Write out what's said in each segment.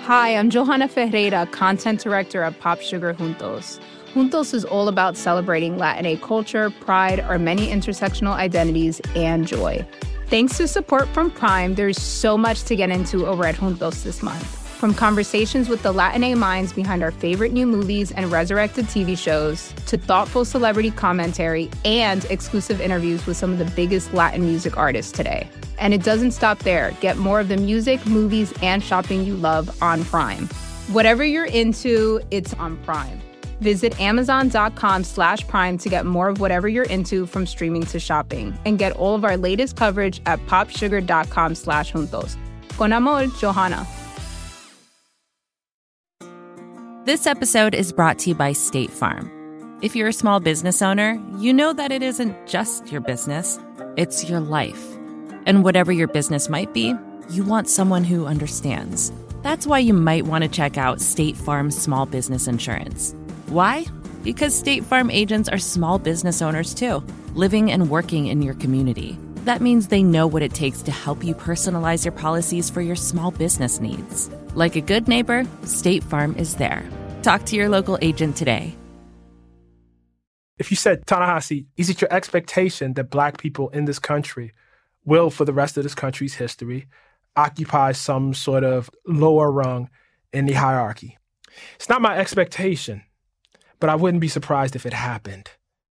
Hi, I'm Johanna Ferreira, content director at Pop Sugar Juntos. Juntos is all about celebrating Latinx culture, pride, our many intersectional identities, and joy. Thanks to support from Prime, there's so much to get into over at Juntos this month. From conversations with the Latinx minds behind our favorite new movies and resurrected TV shows, to thoughtful celebrity commentary and exclusive interviews with some of the biggest Latin music artists today. And it doesn't stop there. Get more of the music, movies, and shopping you love on Prime. Whatever you're into, it's on Prime. Visit Amazon.com/Prime to get more of whatever you're into, from streaming to shopping. And get all of our latest coverage at popsugar.com/juntos. Con amor, Johanna. This episode is brought to you by State Farm. If you're a small business owner, you know that it isn't just your business, it's your life. And whatever your business might be, you want someone who understands. That's why you might want to check out State Farm Small Business Insurance. Why? Because State Farm agents are small business owners too, living and working in your community. That means they know what it takes to help you personalize your policies for your small business needs. Like a good neighbor, State Farm is there. Talk to your local agent today. If you said, Ta-Nehisi, is it your expectation that Black people in this country will, for the rest of this country's history, occupy some sort of lower rung in the hierarchy? It's not my expectation, but I wouldn't be surprised if it happened.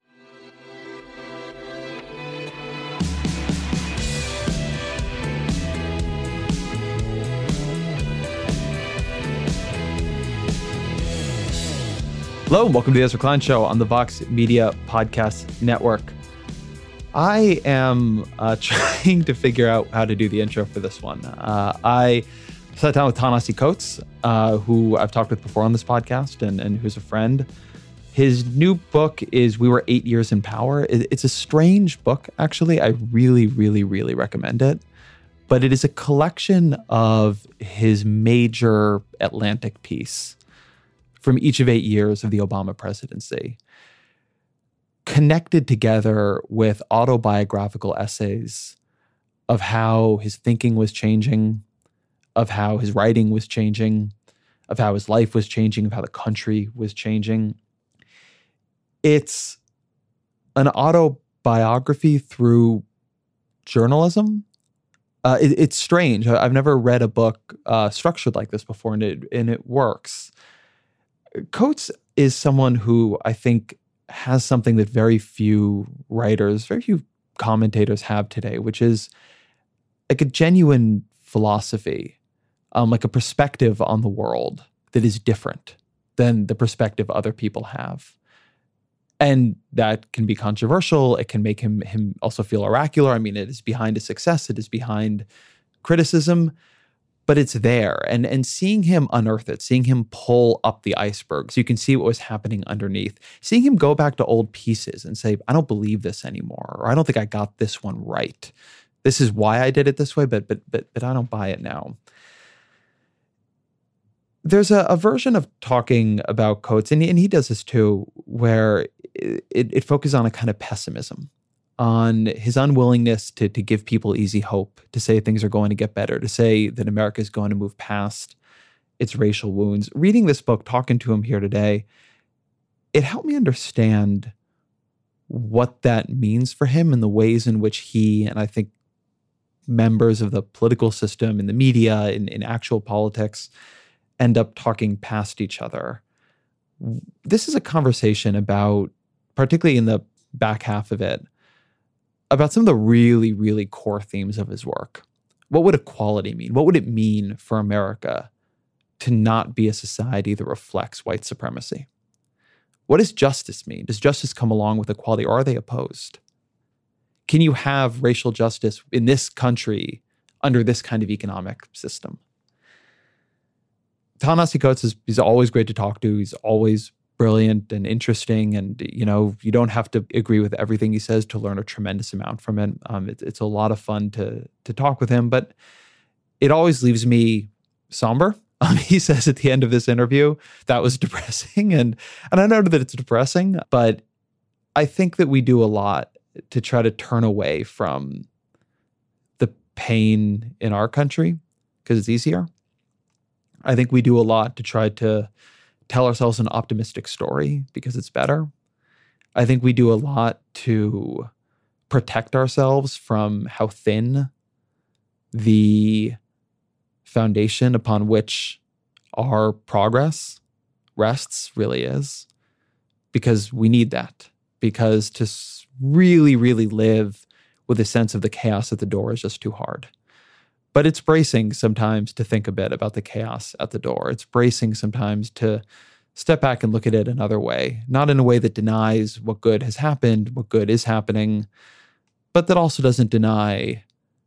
Hello, and welcome to the Ezra Klein Show on the Vox Media Podcast Network. I am trying to figure out how to do the intro for this one. I sat down with Ta-Nehisi Coates, who I've talked with before on this podcast and who's a friend. His new book is We Were 8 Years in Power. It's a strange book, actually. I really, really, really recommend it. But it is a collection of his major Atlantic piece from each of 8 years of the Obama presidency, connected together with autobiographical essays of how his thinking was changing, of how his writing was changing, of how his life was changing, of how the country was changing. It's an autobiography through journalism. It's strange. I've never read a book structured like this before, and it works. Coates is someone who I think has something that very few writers, very few commentators have today, which is like a genuine philosophy, like a perspective on the world that is different than the perspective other people have. And that can be controversial. It can make him also feel oracular. I mean, it is behind his success. It is behind criticism. But it's there. And seeing him unearth it, seeing him pull up the iceberg so you can see what was happening underneath, seeing him go back to old pieces and say, I don't believe this anymore, or I don't think I got this one right. This is why I did it this way, but I don't buy it now. There's a version of talking about Coates, and he does this too, where it focuses on a kind of pessimism, on his unwillingness to give people easy hope, to say things are going to get better, to say that America is going to move past its racial wounds. Reading this book, talking to him here today, it helped me understand what that means for him and the ways in which he, and I think members of the political system, in the media, in actual politics, end up talking past each other. This is a conversation about, particularly in the back half of it, about some of the really, really core themes of his work. What would equality mean? What would it mean for America to not be a society that reflects white supremacy? What does justice mean? Does justice come along with equality, or are they opposed? Can you have racial justice in this country under this kind of economic system? Ta-Nehisi Coates he's always great to talk to. He's always brilliant and interesting, and you don't have to agree with everything he says to learn a tremendous amount from it. It's a lot of fun to talk with him, but it always leaves me somber. He says at the end of this interview that was depressing, and I know that it's depressing, but I think that we do a lot to try to turn away from the pain in our country because it's easier. I think we do a lot to try to tell ourselves an optimistic story because it's better. I think we do a lot to protect ourselves from how thin the foundation upon which our progress rests really is, because we need that. Because to really, really live with a sense of the chaos at the door is just too hard. But it's bracing sometimes to think a bit about the chaos at the door. It's bracing sometimes to step back and look at it another way, not in a way that denies what good has happened, what good is happening, but that also doesn't deny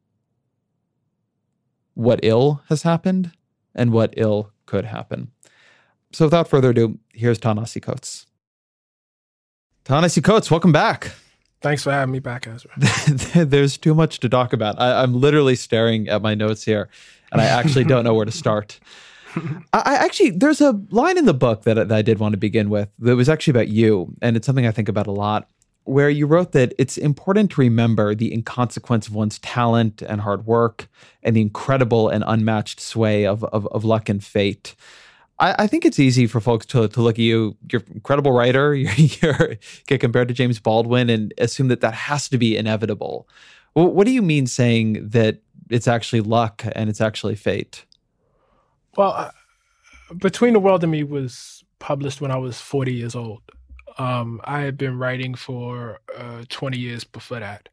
what ill has happened and what ill could happen. So without further ado, here's Ta-Nehisi Coates. Ta-Nehisi Coates, welcome back. Thanks for having me back, Ezra. There's too much to talk about. I'm literally staring at my notes here, and I actually don't know where to start. There's a line in the book that I did want to begin with that was actually about you, and it's something I think about a lot, where you wrote that it's important to remember the inconsequence of one's talent and hard work and the incredible and unmatched sway of luck and fate. I think it's easy for folks to look at you. You're an incredible writer. You get compared to James Baldwin and assume that has to be inevitable. Well, what do you mean saying that it's actually luck and it's actually fate? Well, Between the World and Me was published when I was 40 years old. I had been writing for 20 years before that.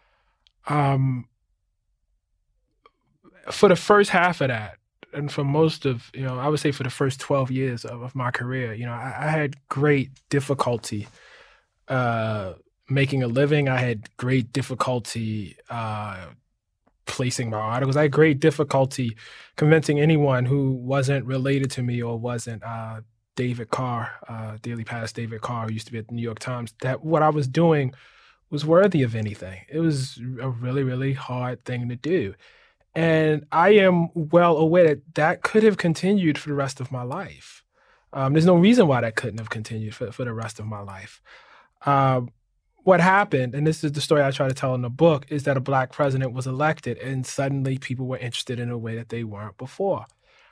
For the first half of that, and for most of, I would say for the first 12 years of my career, I had great difficulty making a living. I had great difficulty placing my articles. I had great difficulty convincing anyone who wasn't related to me or wasn't David Carr, Daily Pass David Carr, who used to be at the New York Times, that what I was doing was worthy of anything. It was a really, really hard thing to do. And I am well aware that could have continued for the rest of my life. There's no reason why that couldn't have continued for the rest of my life. What happened, and this is the story I try to tell in the book, is that a Black president was elected and suddenly people were interested in a way that they weren't before.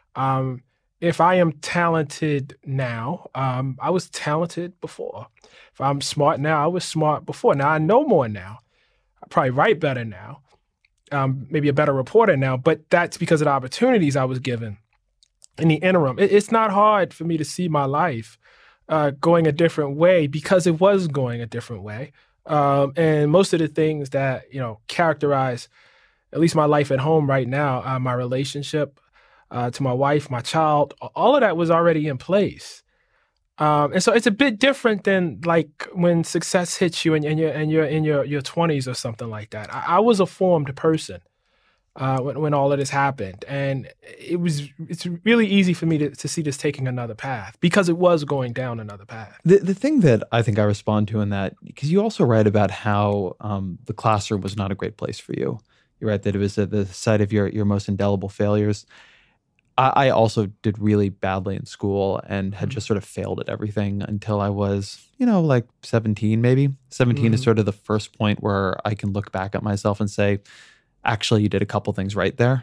If I am talented now, I was talented before. If I'm smart now, I was smart before. Now I know more now. I probably write better now. Maybe a better reporter now, but that's because of the opportunities I was given in the interim. It's not hard for me to see my life going a different way because it was going a different way. And most of the things that, characterize at least my life at home right now, my relationship to my wife, my child, all of that was already in place. And so it's a bit different than like when success hits you and you're in your 20s or something like that. I was a formed person when all of this happened, and it's really easy for me to see this taking another path because it was going down another path. The thing that I think I respond to in that, because you also write about how the classroom was not a great place for you. You write that it was at the site of your most indelible failures. I also did really badly in school and had just sort of failed at everything until I was, like 17 maybe. 17 is sort of the first point where I can look back at myself and say, actually, you did a couple things right there.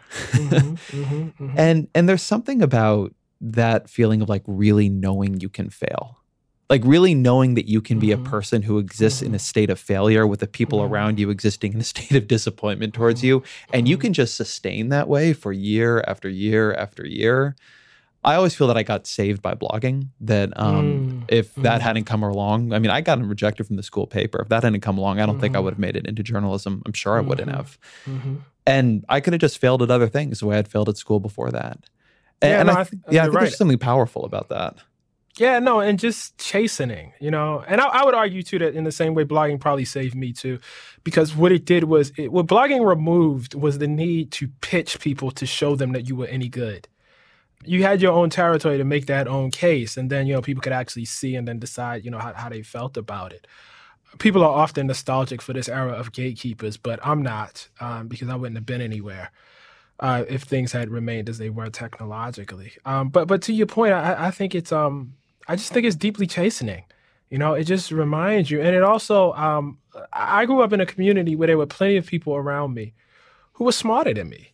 And there's something about that feeling of like really knowing you can fail. Like really knowing that you can be a person who exists in a state of failure with the people around you existing in a state of disappointment towards you. And you can just sustain that way for year after year after year. I always feel that I got saved by blogging, that if that hadn't come along, I mean, I got rejected from the school paper. If that hadn't come along, I don't think I would have made it into journalism. I'm sure I wouldn't have. And I could have just failed at other things the way I'd failed at school before that. I think there's something powerful about that. Yeah, no, and just chastening, And I would argue, too, that in the same way blogging probably saved me, too, because what it did was, what blogging removed was the need to pitch people to show them that you were any good. You had your own territory to make that own case, and then, people could actually see and then decide, how they felt about it. People are often nostalgic for this era of gatekeepers, but I'm not, because I wouldn't have been anywhere if things had remained as they were technologically. But to your point, I think it's I just think it's deeply chastening. It just reminds you. And it also, I grew up in a community where there were plenty of people around me who were smarter than me.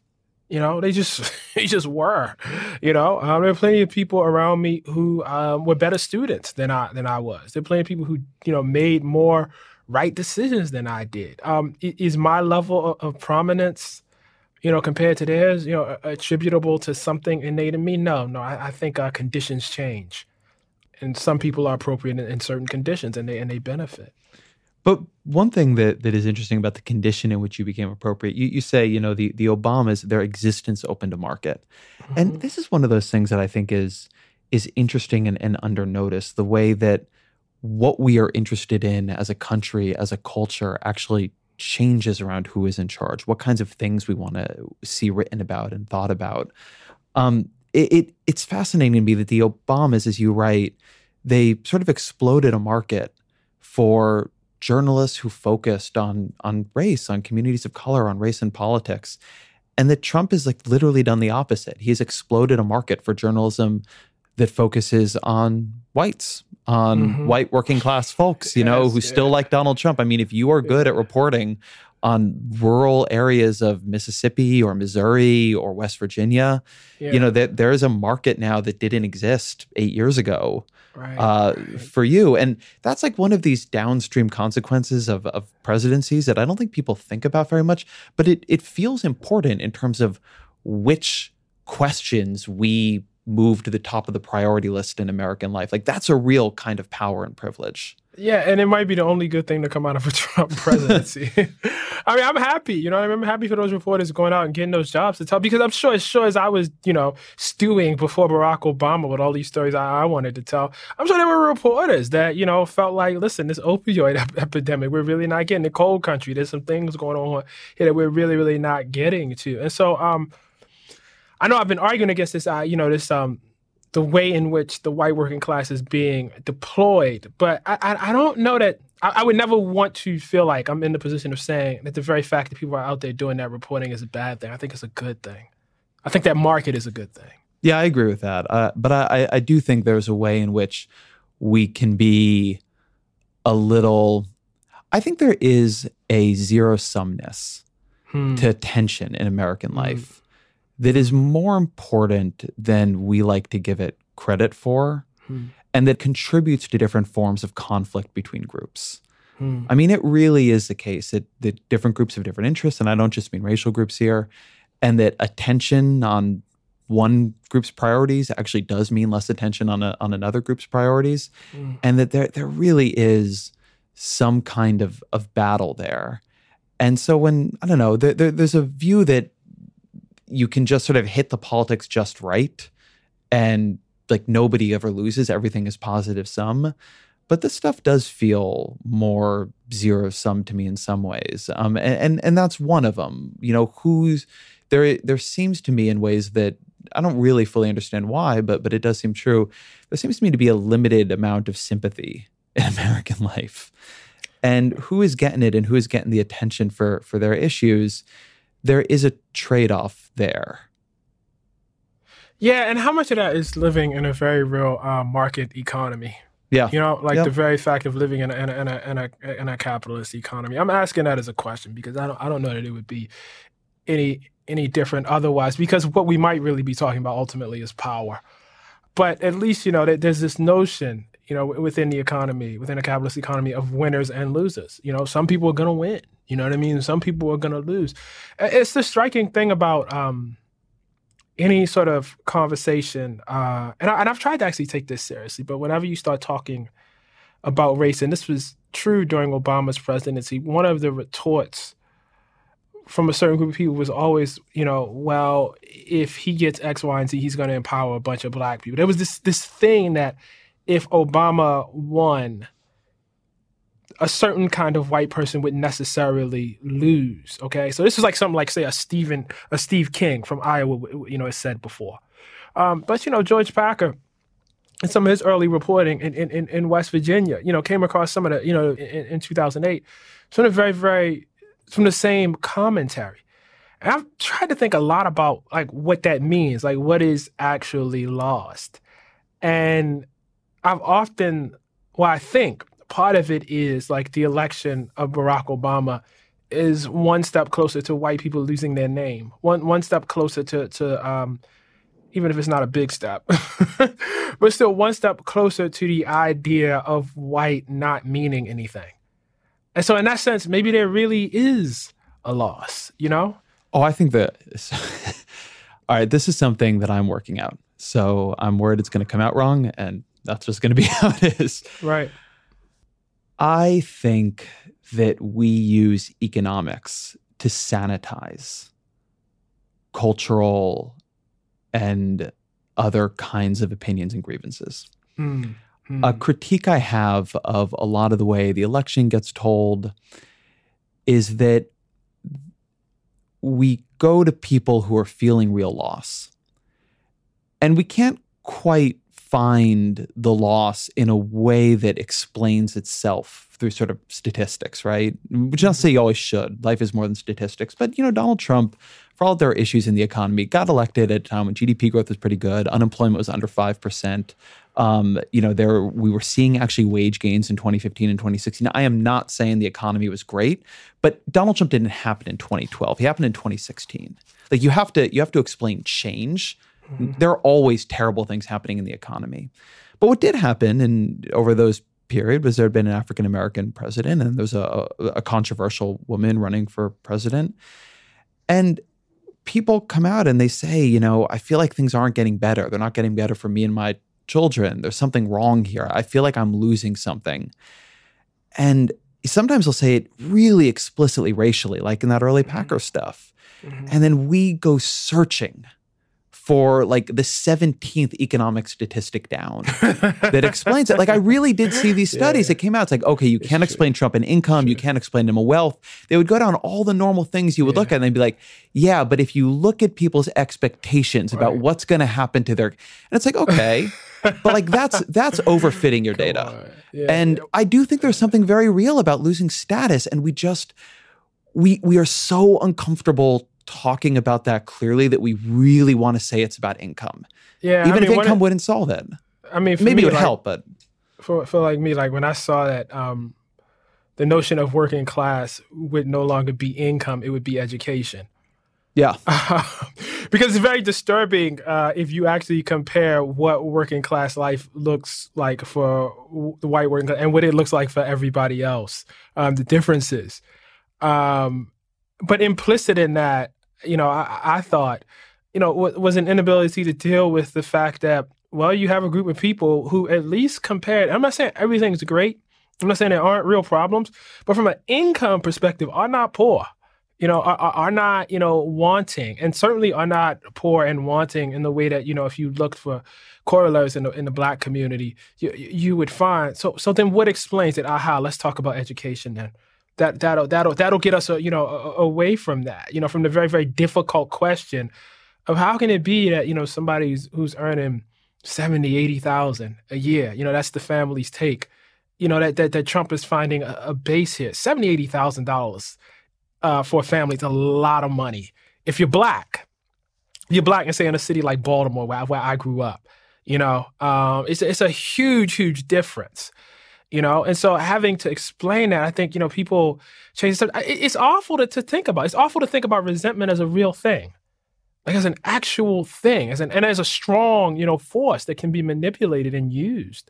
You know, they just they just were. You know, there are plenty of people around me who were better students than I was. There are plenty of people who made more right decisions than I did. Is my level of prominence, compared to theirs, attributable to something innate in me? No. I think conditions change, and some people are appropriate in certain conditions, and they benefit. But one thing that is interesting about the condition in which you became appropriate, you say, the Obamas, their existence opened a market. Mm-hmm. And this is one of those things that I think is interesting and under notice, the way that what we are interested in as a country, as a culture, actually changes around who is in charge, what kinds of things we want to see written about and thought about. It's fascinating to me that the Obamas, as you write, they sort of exploded a market for journalists who focused on race, on communities of color, on race and politics. And that Trump has literally done the opposite. He's exploded a market for journalism that focuses on whites, on white working class folks, who still like Donald Trump. I mean, if you are good at reporting on rural areas of Mississippi or Missouri or West Virginia, there is a market now that didn't exist 8 years ago. Right. For you. And that's one of these downstream consequences of presidencies that I don't think people think about very much, but it feels important in terms of which questions we move to the top of the priority list in American life. That's a real kind of power and privilege. Yeah, and it might be the only good thing to come out of a Trump presidency. I mean, I'm happy. I'm happy for those reporters going out and getting those jobs to tell, because I'm sure as I was, stewing before Barack Obama with all these stories I wanted to tell, I'm sure there were reporters that, felt like, listen, this opioid epidemic, we're really not getting. The cold country, there's some things going on here that we're really, really not getting to. And so I know I've been arguing against this, the way in which the white working class is being deployed. But I don't know that I would never want to feel like I'm in the position of saying that the very fact that people are out there doing that reporting is a bad thing. I think it's a good thing. I think that market is a good thing. Yeah, I agree with that. But I do think there's a way in which we can be a little, I think there is a zero-sumness to attention in American life that is more important than we like to give it credit for, and that contributes to different forms of conflict between groups. I mean, it really is the case that different groups have different interests, and I don't just mean racial groups here, and that attention on one group's priorities actually does mean less attention on another group's priorities, and that there really is some kind of battle there. And so when, I don't know, there's a view that you can just sort of hit the politics just right and nobody ever loses, everything is positive sum. But this stuff does feel more zero sum to me in some ways. And that's one of them. There seems to me in ways that I don't really fully understand why, but it does seem true. There seems to me to be a limited amount of sympathy in American life. And who is getting it and who is getting the attention for their issues, there is a trade-off there. Yeah, and how much of that is living in a very real market economy? Yeah, the very fact of living in a capitalist economy. I'm asking that as a question because I don't know that it would be any different otherwise. Because what we might really be talking about ultimately is power. But at least there's this notion within the economy, within a capitalist economy, of winners and losers. Some people are going to win. You know what I mean? Some people are going to lose. It's the striking thing about any sort of conversation, and I've tried to actually take this seriously, but whenever you start talking about race, and this was true during Obama's presidency, one of the retorts from a certain group of people was always, well, if he gets X, Y, and Z, he's going to empower a bunch of black people. There was this thing that if Obama won, a certain kind of white person would necessarily lose, okay? So this is something like, say, a Steve King from Iowa, has said before. But, George Packer, in some of his early reporting in West Virginia, came across some of the, in 2008, some of the very, very, from the same commentary. And I've tried to think a lot about, what that means, what is actually lost. And I think part of it is the election of Barack Obama is one step closer to white people losing their name. One step closer to even if it's not a big step, but still one step closer to the idea of white not meaning anything. And so in that sense, maybe there really is a loss, you know? Oh, I think that, all right, this is something that I'm working out. So I'm worried it's going to come out wrong, and that's just going to be how it is. Right. I think that we use economics to sanitize cultural and other kinds of opinions and grievances. A critique I have of a lot of the way the election gets told is that we go to people who are feeling real loss, and we can't quite find the loss in a way that explains itself through sort of statistics, right? Which not to say you always should. Life is more than statistics. But, you know, Donald Trump, for all their issues in the economy, got elected at a time when GDP growth was pretty good. Unemployment was under 5%. You know, we were seeing actually wage gains in 2015 and 2016. I am not saying the economy was great, but Donald Trump didn't happen in 2012. He happened in 2016. Like you have to explain change. There are always terrible things happening in the economy. But what did happen over those period was there had been an African-American president, and there was a controversial woman running for president. And people come out and they say, you know, I feel like things aren't getting better. They're not getting better for me and my children. There's something wrong here. I feel like I'm losing something. And sometimes they'll say it really explicitly racially, like in that early Packer stuff. And then we go searching for like the 17th economic statistic down that explains it. Like I really did see these studies that came out. It's like, okay, you can't explain Trump in income. You can't explain him in wealth. They would go down all the normal things you would look at and they'd be like, yeah, but if you look at people's expectations about what's going to happen to their, and it's like, okay, but like that's overfitting your data. And I do think there's something very real about losing status. And we are so uncomfortable talking about that clearly that we really want to say it's about income. Yeah, even if income wouldn't solve it. I mean, maybe it would help, but for like me, like when I saw that the notion of working class would no longer be income, it would be education. Yeah, because it's very disturbing if you actually compare what working class life looks like for the white working class and what it looks like for everybody else. The differences, but implicit in that, you know, I thought, you know, was an inability to deal with the fact that, well, you have a group of people who at least compared, I'm not saying everything's great, I'm not saying there aren't real problems, but from an income perspective, are not poor, you know, are not, you know, wanting, and certainly are not poor and wanting in the way that, you know, if you looked for corollaries in the Black community, you would find. So then what explains it? Let's talk about education then. That'll get us, away from that, you know, from the very, very difficult question of how can it be that, you know, somebody who's earning 70, 80,000 a year, you know, that's the family's take, you know, that Trump is finding a base here. $70,000, $80,000 for a family is a lot of money. If you're Black and say in a city like Baltimore, where I grew up, you know, it's a huge, huge difference. You know, and so having to explain that, I think, you know, people change stuff. It's awful to think about. It's awful to think about resentment as a real thing, like as an actual thing, and as a strong, you know, force that can be manipulated and used.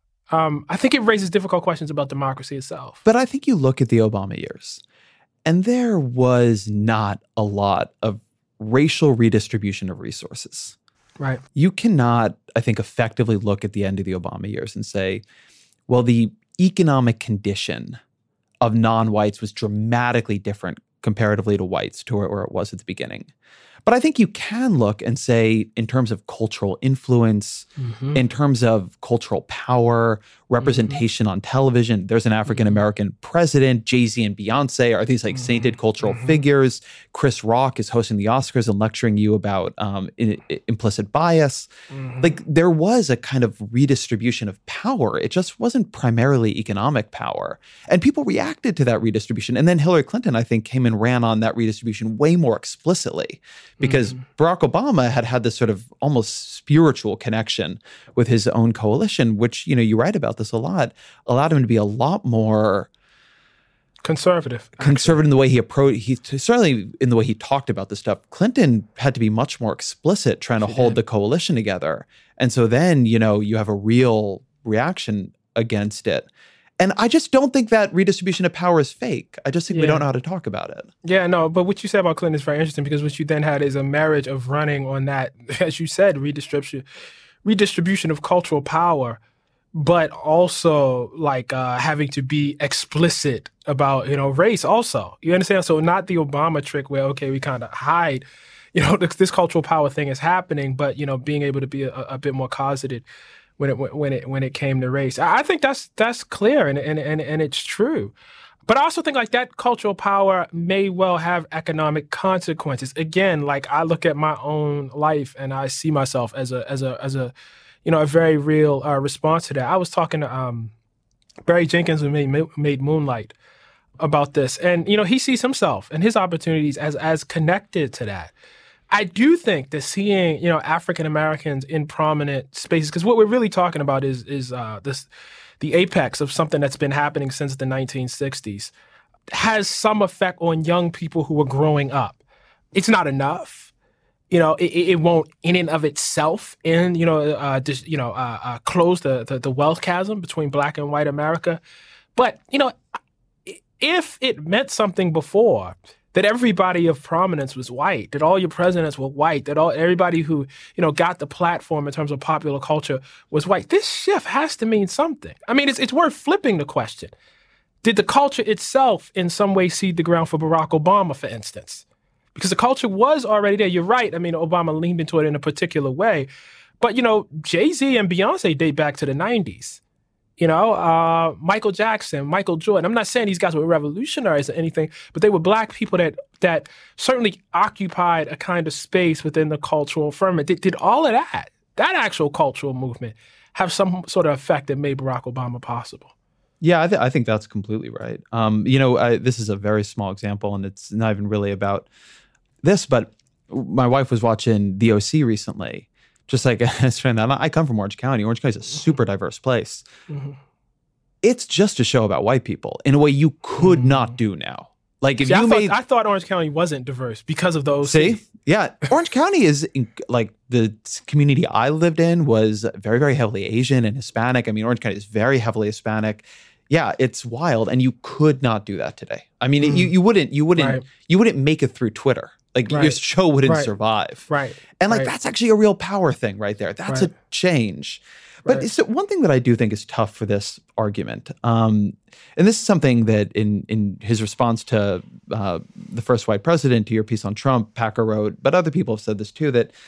I think it raises difficult questions about democracy itself. But I think you look at the Obama years, and there was not a lot of racial redistribution of resources. Right. You cannot, I think, effectively look at the end of the Obama years and say, well, the economic condition of non-whites was dramatically different comparatively to whites, to where it was at the beginning. But I think you can look and say, in terms of cultural influence, in terms of cultural power, representation on television, there's an African-American president, Jay-Z and Beyonce are these like sainted cultural figures. Chris Rock is hosting the Oscars and lecturing you about implicit bias. Like there was a kind of redistribution of power. It just wasn't primarily economic power. And people reacted to that redistribution. And then Hillary Clinton, I think, came and ran on that redistribution way more explicitly. Because Barack Obama had this sort of almost spiritual connection with his own coalition, which, you know, you write about this a lot, allowed him to be a lot more Conservative in the way he approached. Certainly in the way he talked about this stuff. Clinton had to be much more explicit trying to hold the coalition together. And so then, you have a real reaction against it. And I just don't think that redistribution of power is fake. I just think we don't know how to talk about it. Yeah, no, but what you said about Clinton is very interesting because what you then had is a marriage of running on that, as you said, redistribution of cultural power, but also having to be explicit about, race also. You understand? So not the Obama trick where, okay, we kind of hide, this cultural power thing is happening, but, being able to be a bit more closeted when it came to race. I think that's clear and it's true. But I also think that cultural power may well have economic consequences. Again, I look at my own life and I see myself as a very real response to that. I was talking to Barry Jenkins, who made Moonlight, about this, and he sees himself and his opportunities as connected to that. I do think that seeing, African Americans in prominent spaces, because what we're really talking about is the apex of something that's been happening since the 1960s, has some effect on young people who are growing up. It's not enough. It won't in and of itself close the wealth chasm between Black and white America. But, if it meant something before, that everybody of prominence was white, that all your presidents were white, that everybody who, got the platform in terms of popular culture was white, this shift has to mean something. I mean, it's worth flipping the question. Did the culture itself in some way seed the ground for Barack Obama, for instance? Because the culture was already there. You're right. I mean, Obama leaned into it in a particular way. But, Jay-Z and Beyonce date back to the 90s. Michael Jackson, Michael Jordan. I'm not saying these guys were revolutionaries or anything, but they were Black people that certainly occupied a kind of space within the cultural firmament. Did all of that actual cultural movement, have some sort of effect that made Barack Obama possible? Yeah, I think that's completely right. This is a very small example, and it's not even really about this, but my wife was watching The OC recently. Just like I come from Orange County. Orange County is a super diverse place. Mm-hmm. It's just a show about white people in a way you could not do now. I thought Orange County wasn't diverse because of those. See, yeah, Orange County is the community I lived in was very, very heavily Asian and Hispanic. I mean, Orange County is very heavily Hispanic. Yeah, it's wild, and you could not do that today. I mean, you wouldn't make it through Twitter. Your show wouldn't survive. Right. And that's actually a real power thing right there. That's a change. But so one thing that I do think is tough for this argument, and this is something that in his response to the first white president, to your piece on Trump, Packer wrote, but other people have said this too, that,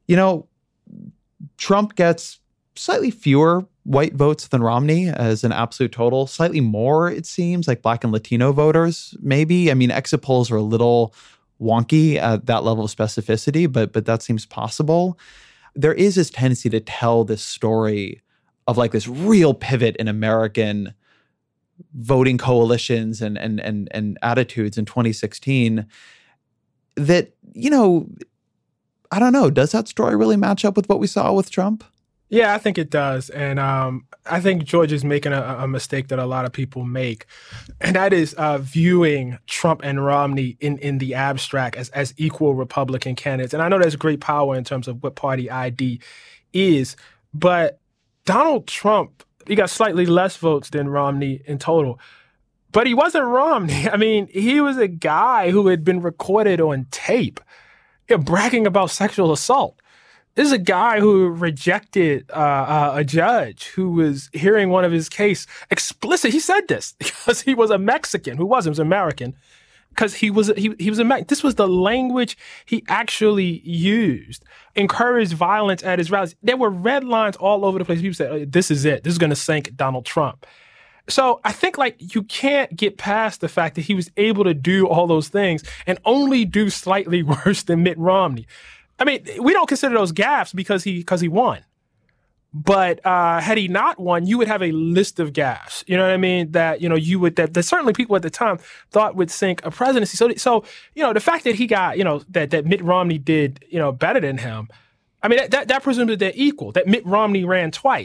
Trump gets slightly fewer white votes than Romney as an absolute total, slightly more, it seems, like Black and Latino voters, maybe. I mean, exit polls are a little wonky at that level of specificity, but that seems possible. There is this tendency to tell this story of this real pivot in American voting coalitions and attitudes in 2016 that, I don't know, does that story really match up with what we saw with Trump? Yeah, I think it does. And I think George is making a mistake that a lot of people make. And that is viewing Trump and Romney in the abstract as equal Republican candidates. And I know there's great power in terms of what party ID is. But Donald Trump, he got slightly less votes than Romney in total. But he wasn't Romney. I mean, he was a guy who had been recorded on tape bragging about sexual assault. This is a guy who rejected a judge who was hearing one of his case explicit. He said this because he was a Mexican who was American, because he was American. This was the language he actually used. Encouraged violence at his rallies. There were red lines all over the place. People said, oh, "This is it. This is going to sink Donald Trump." So I think you can't get past the fact that he was able to do all those things and only do slightly worse than Mitt Romney. I mean, we don't consider those gaffes because he won. But had he not won, you would have a list of gaffes. You know what I mean? That that certainly people at the time thought would sink a presidency. So the fact that he got that Mitt Romney did better than him. I mean that presumes that they're equal. That Mitt Romney ran twice.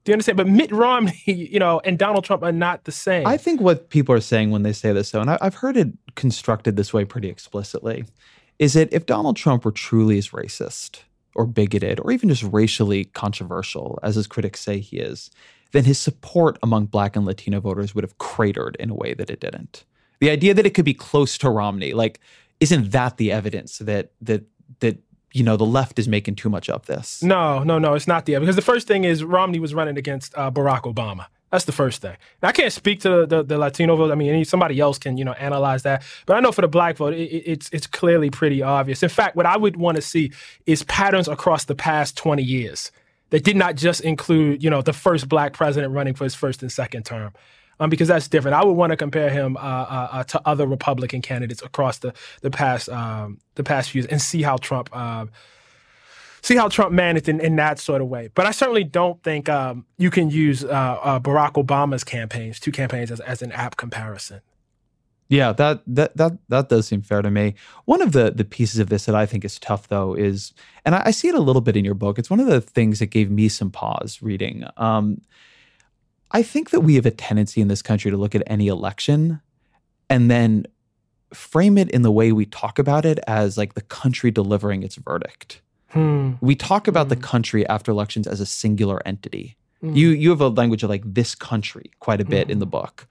Do you understand? But Mitt Romney, and Donald Trump are not the same. I think what people are saying when they say this, though, and I've heard it constructed this way pretty explicitly, is that if Donald Trump were truly as racist or bigoted or even just racially controversial, as his critics say he is, then his support among Black and Latino voters would have cratered in a way that it didn't. The idea that it could be close to Romney, isn't that the evidence that the left is making too much of this? No, it's not the evidence. Because the first thing is Romney was running against Barack Obama. That's the first thing. Now, I can't speak to the Latino vote. I mean, somebody else can, analyze that. But I know for the Black vote, it's clearly pretty obvious. In fact, what I would want to see is patterns across the past 20 years that did not just include, the first Black president running for his first and second term. Because that's different. I would want to compare him to other Republican candidates across the past few years and see how Trump managed in that sort of way. But I certainly don't think you can use Barack Obama's two campaigns as an apt comparison. Yeah, that does seem fair to me. One of the pieces of this that I think is tough, though, is, and I see it a little bit in your book, it's one of the things that gave me some pause reading. I think that we have a tendency in this country to look at any election and then frame it in the way we talk about it as the country delivering its verdict. We talk about the country after elections as a singular entity. You have a language of this country quite a bit in the book.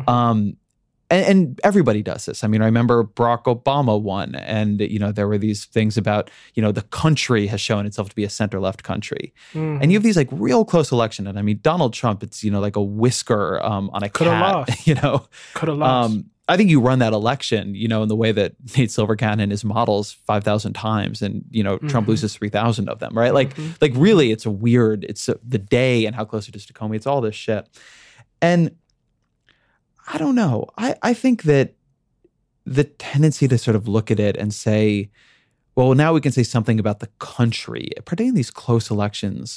And everybody does this. I mean, I remember Barack Obama won, and there were these things about the country has shown itself to be a center-left country, and you have these real close election. And I mean, Donald Trump, it's like a whisker on a Could cat. Could have lost. I think you run that election, in the way that Nate Silvercan and his models 5,000 times, and Trump loses 3,000 of them, right? Like really, it's the day and how close it is to Comey. It's all this shit, and I don't know. I think that the tendency to sort of look at it and say, well, now we can say something about the country, particularly in these close elections.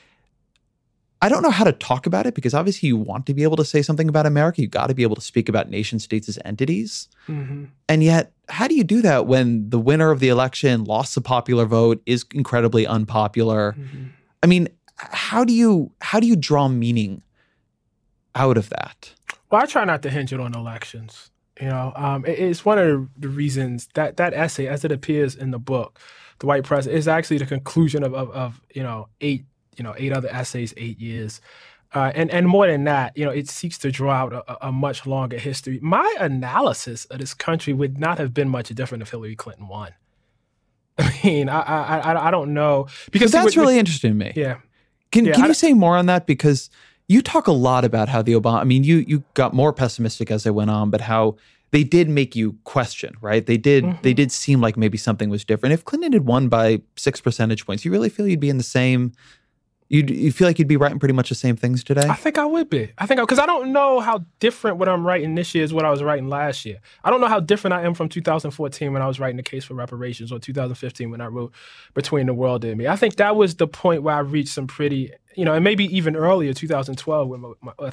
I don't know how to talk about it because obviously you want to be able to say something about America. You got to be able to speak about nation states as entities. And yet, how do you do that when the winner of the election lost the popular vote, is incredibly unpopular? I mean, how do you draw meaning out of that? Well, I try not to hinge it on elections. It's one of the reasons that essay, as it appears in the book, The White President, is actually the conclusion of 8 other essays, 8 years. And more than that, it seeks to draw out a much longer history. My analysis of this country would not have been much different if Hillary Clinton won. I mean, I don't know. Because that's really interesting to me. Yeah. Can you say more on that? Because you talk a lot about how the Obama, I mean, you got more pessimistic as they went on, but how they did make you question, right? They did seem like maybe something was different. If Clinton had won by 6 percentage points, you really feel you'd be in the same, you feel like you'd be writing pretty much the same things today? I think I would be. Because I don't know how different what I'm writing this year is what I was writing last year. I don't know how different I am from 2014 when I was writing The Case for Reparations, or 2015 when I wrote Between the World and Me. I think that was the point where I reached some pretty, and maybe even earlier, 2012 with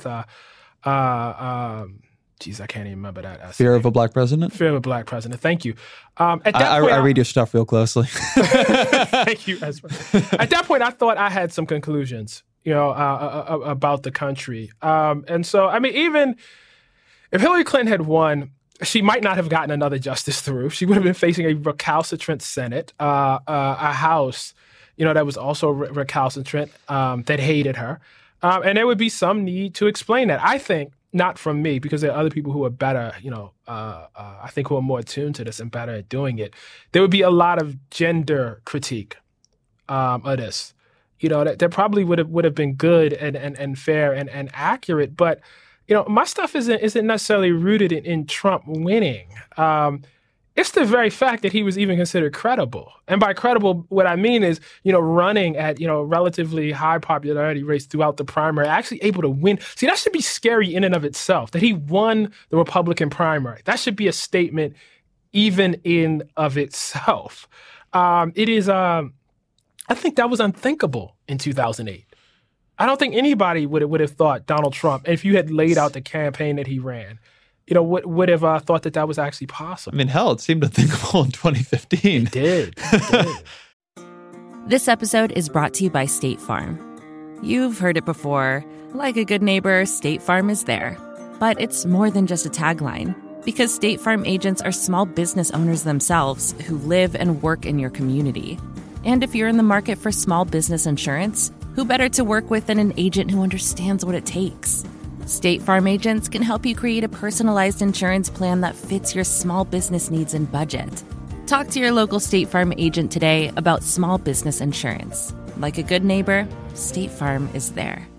I can't even remember that. Fear of a Black President? Fear of a Black President. Thank you. At that point, I read your stuff real closely. Thank you. At that point, I thought I had some conclusions, about the country. And so, I mean, even if Hillary Clinton had won, she might not have gotten another justice through. She would have been facing a recalcitrant Senate, a House, that was also recalcitrant, that hated her. And there would be some need to explain that. I think, not from me, because there are other people who are better, I think who are more attuned to this and better at doing it. There would be a lot of gender critique of this. That probably would have been good and fair and accurate. But, my stuff isn't necessarily rooted in Trump winning. It's the very fact that he was even considered credible. And by credible, what I mean is, running at, relatively high popularity rates throughout the primary, actually able to win. See, that should be scary in and of itself, that he won the Republican primary. That should be a statement even in of itself. It is, I think that was unthinkable in 2008. I don't think anybody would have thought Donald Trump, if you had laid out the campaign that he ran, would have thought that was actually possible. I mean, hell, it seemed unthinkable in 2015. It did. This episode is brought to you by State Farm. You've heard it before. Like a good neighbor, State Farm is there. But it's more than just a tagline, because State Farm agents are small business owners themselves who live and work in your community. And if you're in the market for small business insurance, who better to work with than an agent who understands what it takes? State Farm agents can help you create a personalized insurance plan that fits your small business needs and budget. Talk to your local State Farm agent today about small business insurance. Like a good neighbor, State Farm is there.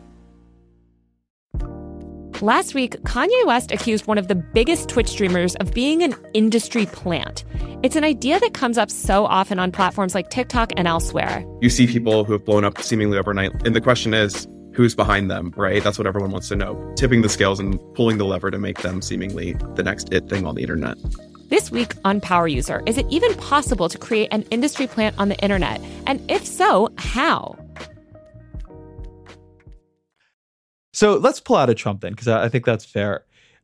Last week, Kanye West accused one of the biggest Twitch streamers of being an industry plant. It's an idea that comes up so often on platforms like TikTok and elsewhere. You see people who have blown up seemingly overnight, and the question is, who's behind them, right? That's what everyone wants to know. Tipping the scales and pulling the lever to make them seemingly the next it thing on the internet. This week on Power User, is it even possible to create an industry plant on the internet? And if so, how? So let's pull out a Trump then, because I think that's fair.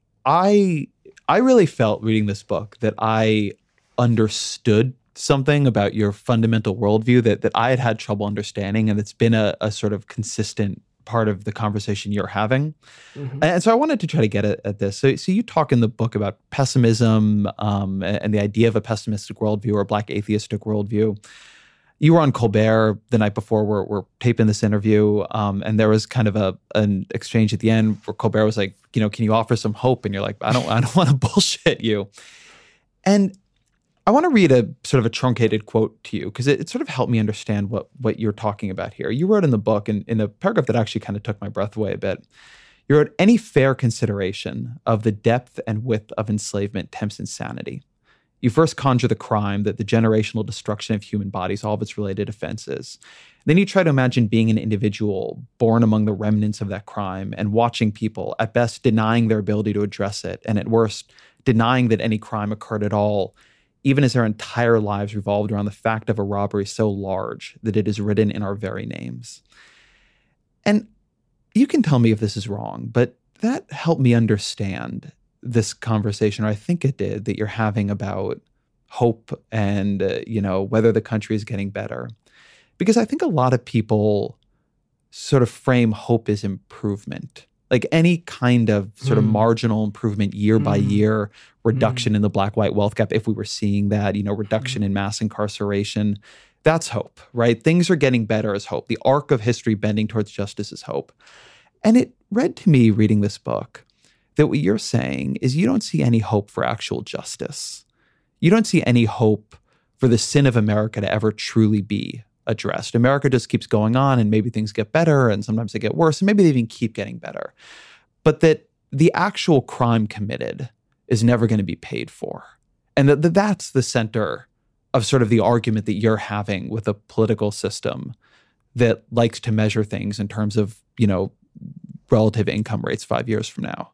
I really felt reading this book that I understood something about your fundamental worldview that I had trouble understanding, and it's been a sort of consistent part of the conversation you're having. Mm-hmm. And so I wanted to try to get at this. So you talk in the book about pessimism and the idea of a pessimistic worldview or a Black atheistic worldview. You were on Colbert the night before we're taping this interview, and there was kind of an exchange at the end where Colbert was like, can you offer some hope? And you're like, I don't want to bullshit you. And I want to read a sort of a truncated quote to you because it sort of helped me understand what you're talking about here. You wrote in the book, and in a paragraph that actually kind of took my breath away a bit, you wrote, any fair consideration of the depth and width of enslavement tempts insanity. You first conjure the crime, that the generational destruction of human bodies, all of its related offenses. Then you try to imagine being an individual born among the remnants of that crime and watching people, at best, denying their ability to address it, and at worst, denying that any crime occurred at all, even as their entire lives revolved around the fact of a robbery so large that it is written in our very names. And you can tell me if this is wrong, but that helped me understand this conversation, or I think it did, that you're having about hope and, whether the country is getting better. Because I think a lot of people sort of frame hope as improvement. Like any kind of sort of marginal improvement year by year, reduction in the black-white wealth gap, if we were seeing that, reduction in mass incarceration, that's hope, right? Things are getting better as hope. The arc of history bending towards justice is hope. And it read to me, reading this book, that what you're saying is you don't see any hope for actual justice. You don't see any hope for the sin of America to ever truly be addressed. America just keeps going on, and maybe things get better, and sometimes they get worse, and maybe they even keep getting better. But that the actual crime committed is never going to be paid for. And that's the center of sort of the argument that you're having with a political system that likes to measure things in terms of, relative income rates 5 years from now.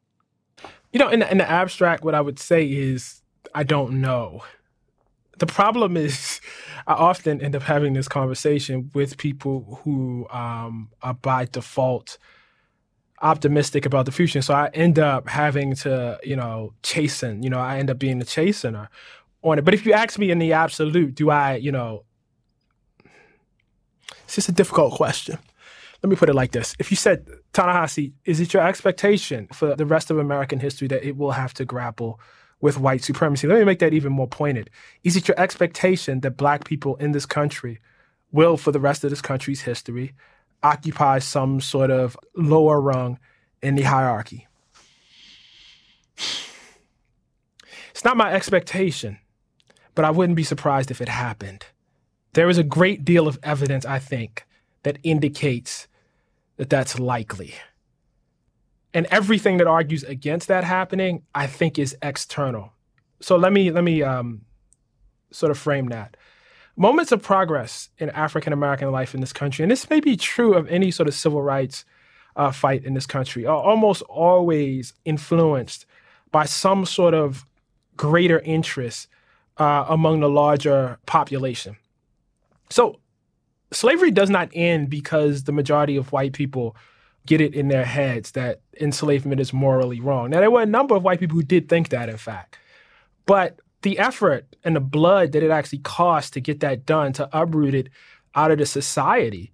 In the abstract, what I would say is, I don't know. The problem is, I often end up having this conversation with people who are by default optimistic about the future. So I end up having to, chasten. I end up being the chastener on it. But if you ask me in the absolute, do I, it's just a difficult question. Let me put it like this. If you said, Ta-Nehisi, is it your expectation for the rest of American history that it will have to grapple with white supremacy? Let me make that even more pointed. Is it your expectation that Black people in this country will, for the rest of this country's history, occupy some sort of lower rung in the hierarchy? It's not my expectation, but I wouldn't be surprised if it happened. There is a great deal of evidence, I think, that indicates that that's likely. And everything that argues against that happening, I think, is external. So let me sort of frame that. Moments of progress in African-American life in this country, and this may be true of any sort of civil rights fight in this country, are almost always influenced by some sort of greater interest among the larger population. So slavery does not end because the majority of white people get it in their heads that enslavement is morally wrong. Now, there were a number of white people who did think that, in fact. But the effort and the blood that it actually cost to get that done, to uproot it out of the society,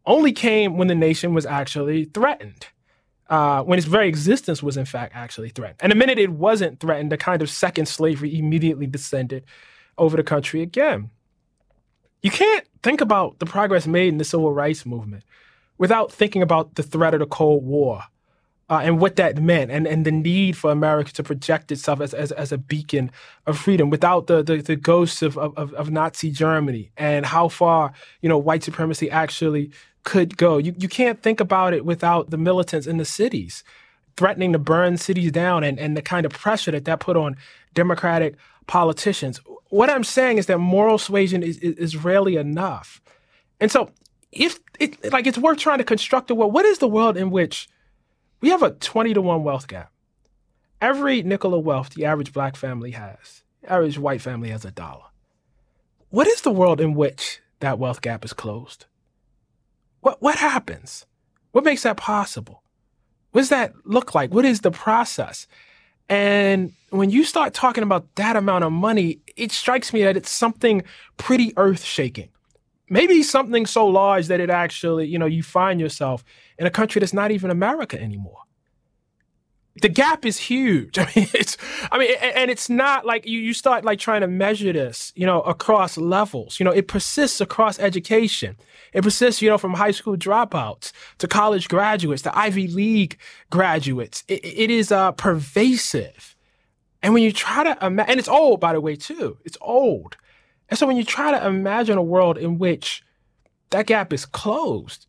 only came when the nation was actually threatened, when its very existence was in fact actually threatened. And the minute it wasn't threatened, the kind of second slavery immediately descended over the country again. You can't think about the progress made in the civil rights movement without thinking about the threat of the Cold War and what that meant, and the need for America to project itself as a beacon of freedom, without the ghosts of Nazi Germany and how far, white supremacy actually could go. You can't think about it without the militants in the cities threatening to burn cities down and the kind of pressure that put on Democratic politicians. What I'm saying is that moral suasion is rarely enough. And so it's worth trying to construct a world. What is the world in which we have a 20-to-1 wealth gap? Every nickel of wealth the average black family has, the average white family has $1. What is the world in which that wealth gap is closed? What happens? What makes that possible? What does that look like? What is the process? And when you start talking about that amount of money, it strikes me that it's something pretty earth-shaking. Maybe something so large that it actually, you find yourself in a country that's not even America anymore. The gap is huge. And it's not like you start like trying to measure this, across levels. It persists across education. It persists, from high school dropouts to college graduates to Ivy League graduates. It is pervasive. And when you try to imagine, and it's old, by the way, too. It's old. And so when you try to imagine a world in which that gap is closed,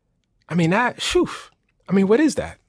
what is that?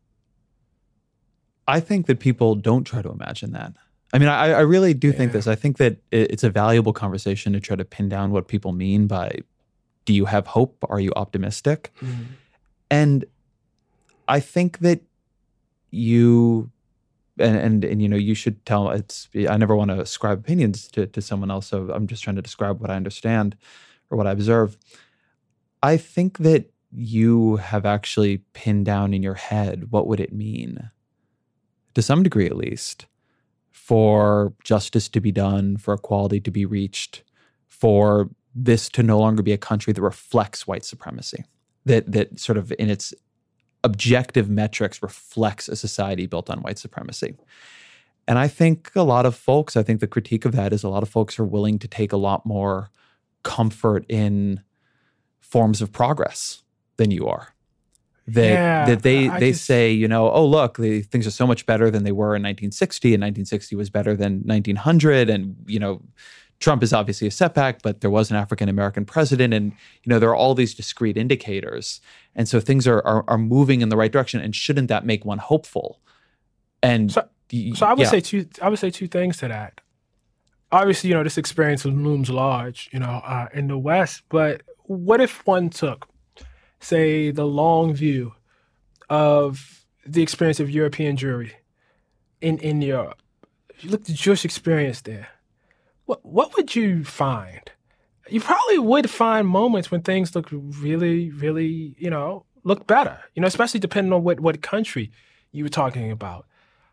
I think that people don't try to imagine that. I really do think this. I think that it's a valuable conversation to try to pin down what people mean by, do you have hope? Are you optimistic? Mm-hmm. And I think that you... And you should tell, I never want to ascribe opinions to someone else, so I'm just trying to describe what I understand or what I observe. I think that you have actually pinned down in your head what would it mean, to some degree at least, for justice to be done, for equality to be reached, for this to no longer be a country that reflects white supremacy, that sort of in its objective metrics reflects a society built on white supremacy. And I think the critique of that is a lot of folks are willing to take a lot more comfort in forms of progress than you are. They say, oh, look, things are so much better than they were in 1960, and 1960 was better than 1900, and, Trump is obviously a setback, but there was an African-American president, and, there are all these discrete indicators. And so things are moving in the right direction, and shouldn't that make one hopeful? And so I would say two things to that. Obviously, this experience looms large, in the West, but what if one took, say, the long view of the experience of European Jewry in Europe? If you look at the Jewish experience there, what would you find? You probably would find moments when things look really, really, look better, especially depending on what country you were talking about.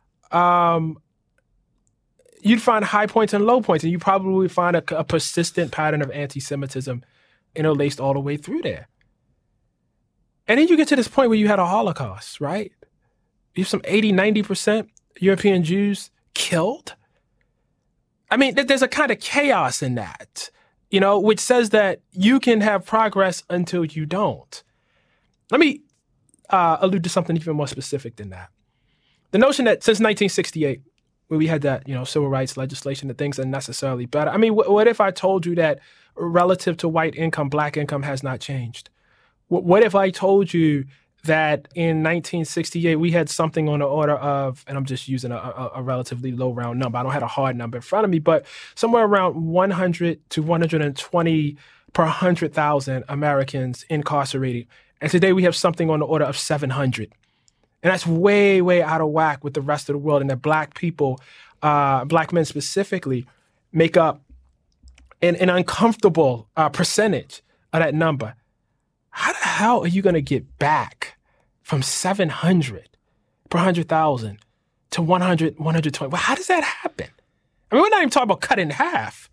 You'd find high points and low points, and you probably would find a persistent pattern of anti-Semitism interlaced all the way through there. And then you get to this point where you had a Holocaust, right? You have some 80-90% European Jews killed. There's a kind of chaos in that, which says that you can have progress until you don't. Let me allude to something even more specific than that. The notion that since 1968, when we had that, civil rights legislation, that things are necessarily better. What if I told you that relative to white income, black income has not changed? What if I told you that in 1968, we had something on the order of, and I'm just using a relatively low round number, I don't have a hard number in front of me, but somewhere around 100 to 120 per 100,000 Americans incarcerated. And today we have something on the order of 700. And that's way, way out of whack with the rest of the world. And that black people, black men specifically, make up an uncomfortable percentage of that number. How the hell are you going to get back from 700 per 100,000 to 100, 120? Well, how does that happen? We're not even talking about cut in half.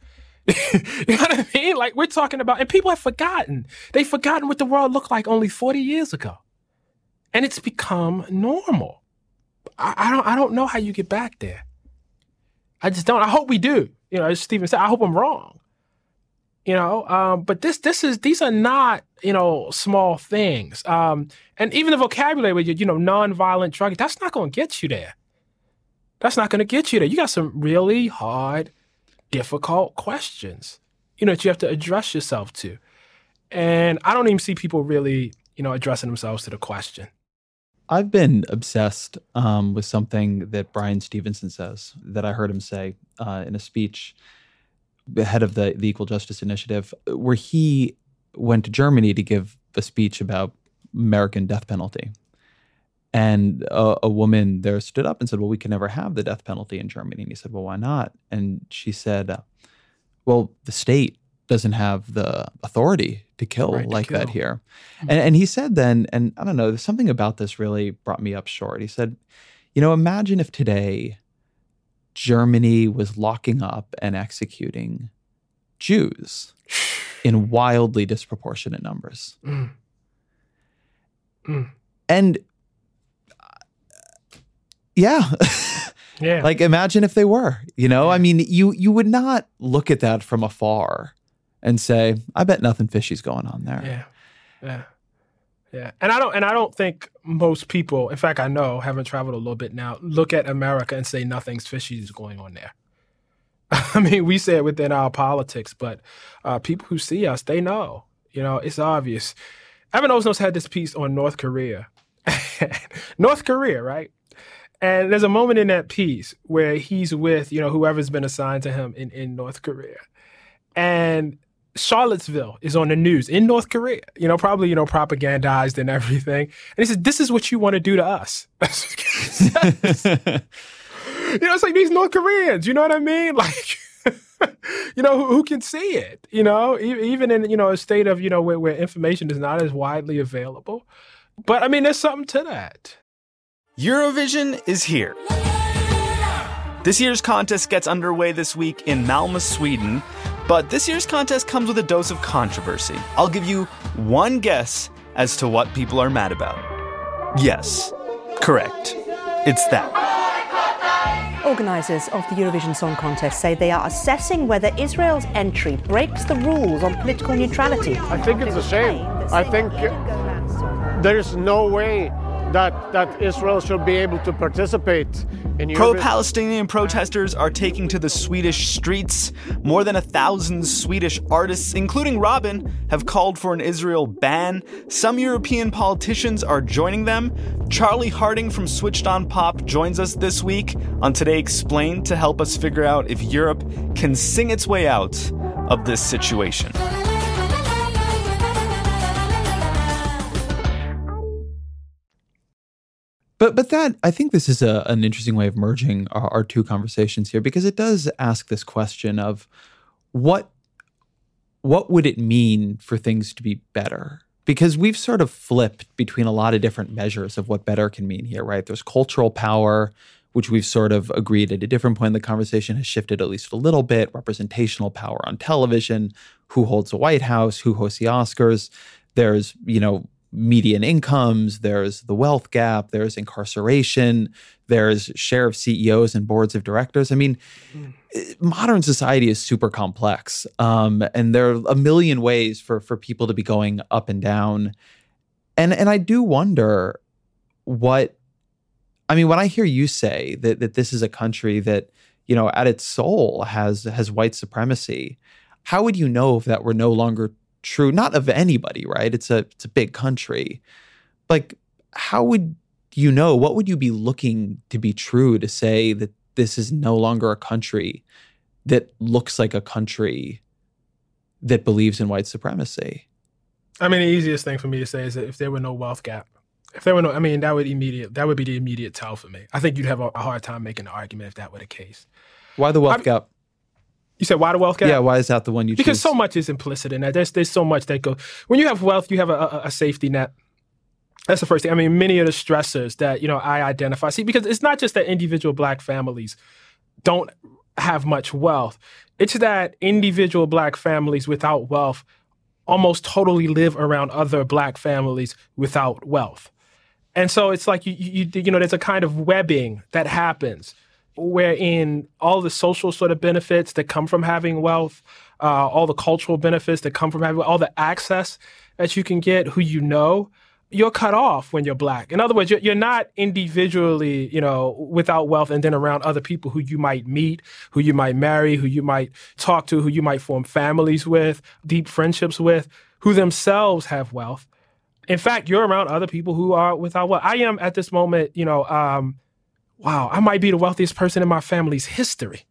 You know what I mean? Like, we're talking about, and people have forgotten. They've forgotten what the world looked like only 40 years ago. And it's become normal. I don't know how you get back there. I just don't. I hope we do. You know, as Stephen said, I hope I'm wrong. You know, but these are not, you know, small things. And even the vocabulary with you know, nonviolent drug, that's not going to get you there. That's not going to get you there. You got some really hard, difficult questions, you know, that you have to address yourself to. And I don't even see people really, you know, addressing themselves to the question. I've been obsessed with something that Brian Stevenson says, that I heard him say in a speech, the head of the Equal Justice Initiative, where he went to Germany to give a speech about American death penalty. And a woman there stood up and said, well, we can never have the death penalty in Germany. And he said, well, why not? And she said, well, the state doesn't have the authority to kill that here. And he said then, and I don't know, there's something about this really brought me up short. He said, you know, imagine if today Germany was locking up and executing Jews in wildly disproportionate numbers. And yeah. Like, imagine if they were, you know, I mean, you would not look at that from afar and say, I bet nothing fishy's going on there. Yeah. And I don't think most people, in fact, I know, having traveled a little bit now, look at America and say nothing's fishy is going on there. I mean, we say it within our politics, but people who see us, they know, you know, it's obvious. Evan Osnos had this piece on North Korea. North Korea, right? And there's a moment in that piece where he's with, you know, whoever's been assigned to him in North Korea. And Charlottesville is on the news in North Korea, you know, probably, you know, propagandized and everything. And he said, this is what you want to do to us. You know, it's like these North Koreans, you know what I mean? Like, you know, who can see it, you know, even in, you know, a state of, you know, where information is not as widely available. But I mean, there's something to that. Eurovision is here. This year's contest gets underway this week in Malmö, Sweden. But this year's contest comes with a dose of controversy. I'll give you one guess as to what people are mad about. Yes, correct. It's that. Organisers of the Eurovision Song Contest say they are assessing whether Israel's entry breaks the rules on political neutrality. I think it's a shame. I think there's no way that Israel should be able to participate in Eurovision. Pro-Palestinian protesters are taking to the Swedish streets. More than 1,000 Swedish artists, including Robin, have called for an Israel ban. Some European politicians are joining them. Charlie Harding from Switched On Pop joins us this week on Today Explained to help us figure out if Europe can sing its way out of this situation. But that, I think this is an interesting way of merging our two conversations here, because it does ask this question of what would it mean for things to be better? Because we've sort of flipped between a lot of different measures of what better can mean here, right? There's cultural power, which we've sort of agreed at a different point in the conversation has shifted at least a little bit. Representational power on television, who holds the White House, who hosts the Oscars. There's, you know, median incomes, there's the wealth gap, there's incarceration, there's share of CEOs and boards of directors. I mean, modern society is super complex. And there are a million ways for people to be going up and down. And I do wonder when I hear you say that this is a country that, you know, at its soul has white supremacy, how would you know if that were no longer true? Not of anybody, right? It's a big country. Like, how would you know? What would you be looking to be true to say that this is no longer a country that looks like a country that believes in white supremacy? I mean, the easiest thing for me to say is that if there were no wealth gap, if there were no, I mean, that would be the immediate tell for me. I think you'd have a hard time making an argument if that were the case. Why the wealth gap? You said why the wealth gap? Yeah, why is that the one you choose? Because so much is implicit in that. There's so much that goes. When you have wealth, you have a safety net. That's the first thing. I mean, many of the stressors that, you know, I identify. See, because it's not just that individual Black families don't have much wealth. It's that individual Black families without wealth almost totally live around other Black families without wealth. And so it's like, there's a kind of webbing that happens wherein all the social sort of benefits that come from having wealth, all the cultural benefits that come from having all the access that you can get, who you know, you're cut off when you're Black. In other words, you're not individually, without wealth and then around other people who you might meet, who you might marry, who you might talk to, who you might form families with, deep friendships with, who themselves have wealth. In fact, you're around other people who are without wealth. I am at this moment, I might be the wealthiest person in my family's history.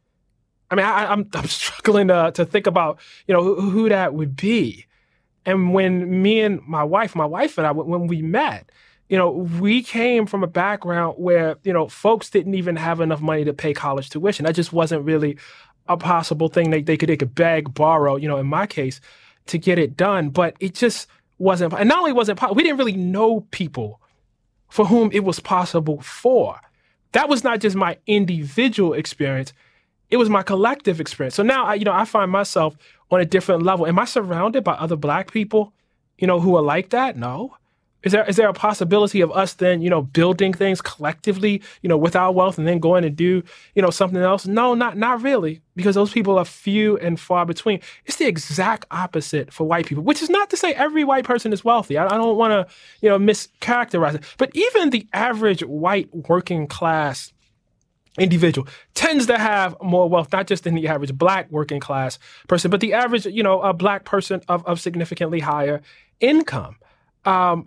I mean, I'm struggling to think about, who that would be. And when me and my wife and I, when we met, we came from a background where, folks didn't even have enough money to pay college tuition. That just wasn't really a possible thing. They could beg, borrow, in my case, to get it done. But it just wasn't. And not only was it possible, we didn't really know people for whom it was possible for. That was not just my individual experience. It was my collective experience. So now, I find myself on a different level. Am I surrounded by other Black people, who are like that? No. Is there a possibility of us then, building things collectively, with our wealth and then going to do, something else? No, not really, because those people are few and far between. It's the exact opposite for white people, which is not to say every white person is wealthy. I don't want to, mischaracterize it. But even the average white working class individual tends to have more wealth, not just than the average Black working class person, but the average, a Black person of significantly higher income. And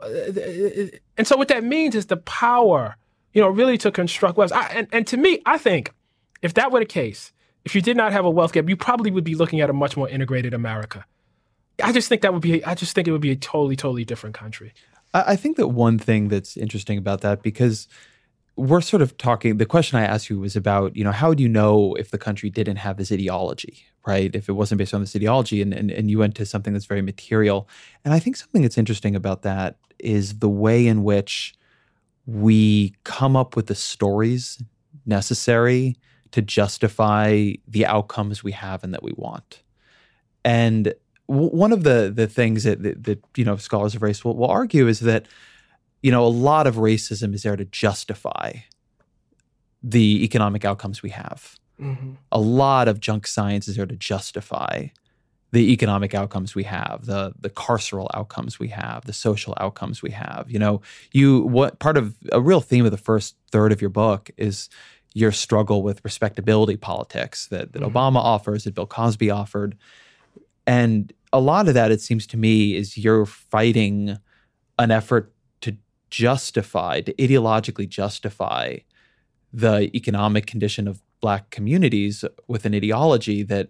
so what that means is the power, really to construct wealth. And to me, I think if that were the case, if you did not have a wealth gap, you probably would be looking at a much more integrated America. I just think it would be a totally, totally different country. I think that one thing that's interesting about that, because we're sort of talking, the question I asked you was about, how would you know if the country didn't have this ideology, right? If it wasn't based on this ideology, and you went to something that's very material. And I think something that's interesting about that is the way in which we come up with the stories necessary to justify the outcomes we have and that we want. And one of the things that scholars of race will argue is that a lot of racism is there to justify the economic outcomes we have. Mm-hmm. A lot of junk science is there to justify the economic outcomes we have, the carceral outcomes we have, the social outcomes we have. What part of a real theme of the first third of your book is your struggle with respectability politics that Obama offers, that Bill Cosby offered. And a lot of that, it seems to me, is you're fighting an effort to ideologically justify the economic condition of Black communities with an ideology that,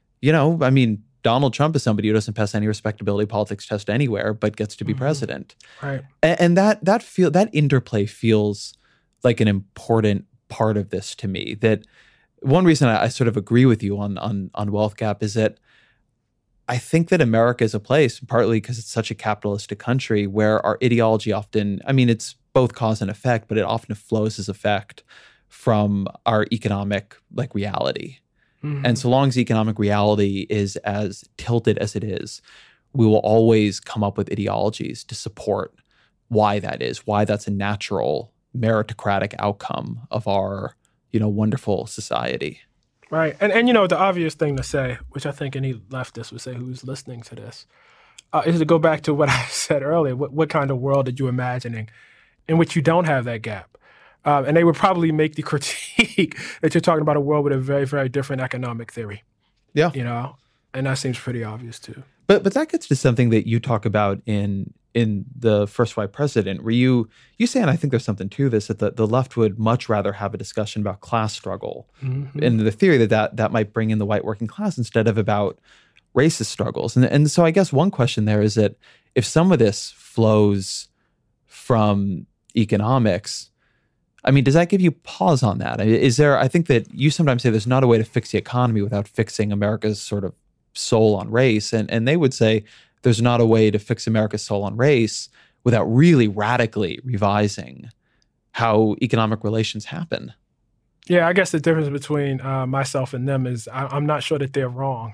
Donald Trump is somebody who doesn't pass any respectability politics test anywhere, but gets to be president. Right. And that interplay feels like an important part of this to me. That one reason I sort of agree with you on wealth gap is that I think that America is a place, partly because it's such a capitalistic country, where our ideology often, it's both cause and effect, but it often flows as effect from our economic reality. Mm-hmm. And so long as economic reality is as tilted as it is, we will always come up with ideologies to support why that is, why that's a natural meritocratic outcome of our, wonderful society. Right. And the obvious thing to say, which I think any leftist would say who's listening to this, is to go back to what I said earlier. What kind of world are you imagining in which you don't have that gap? And they would probably make the critique that you're talking about a world with a very, very different economic theory. Yeah. And that seems pretty obvious too. But that gets to something that you talk about in the First White President, where you say, and I think there's something to this, that the left would much rather have a discussion about class struggle, and the theory that might bring in the white working class instead of about racist struggles. And so I guess one question there is that if some of this flows from economics, does that give you pause on that? I think that you sometimes say there's not a way to fix the economy without fixing America's sort of soul on race. And they would say there's not a way to fix America's soul on race without really radically revising how economic relations happen. Yeah, I guess the difference between myself and them is I'm not sure that they're wrong.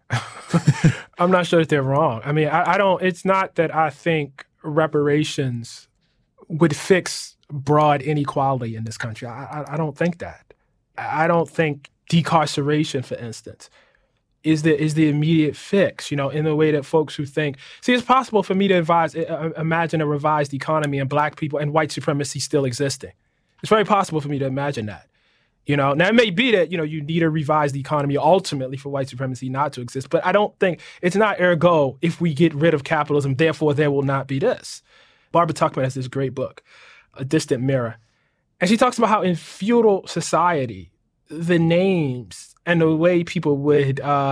I'm not sure that they're wrong. I mean, I don't, it's not that I think reparations would fix broad inequality in this country. I don't think that. I don't think decarceration, for instance, is the immediate fix, in the way that folks who think, see, it's possible for me to imagine a revised economy and Black people and white supremacy still existing. It's very possible for me to imagine that. Now it may be that, you need a revised economy ultimately for white supremacy not to exist, but I don't think it's not ergo, if we get rid of capitalism, therefore there will not be this. Barbara Tuchman has this great book, A Distant Mirror. And she talks about how in feudal society, the names and the way people would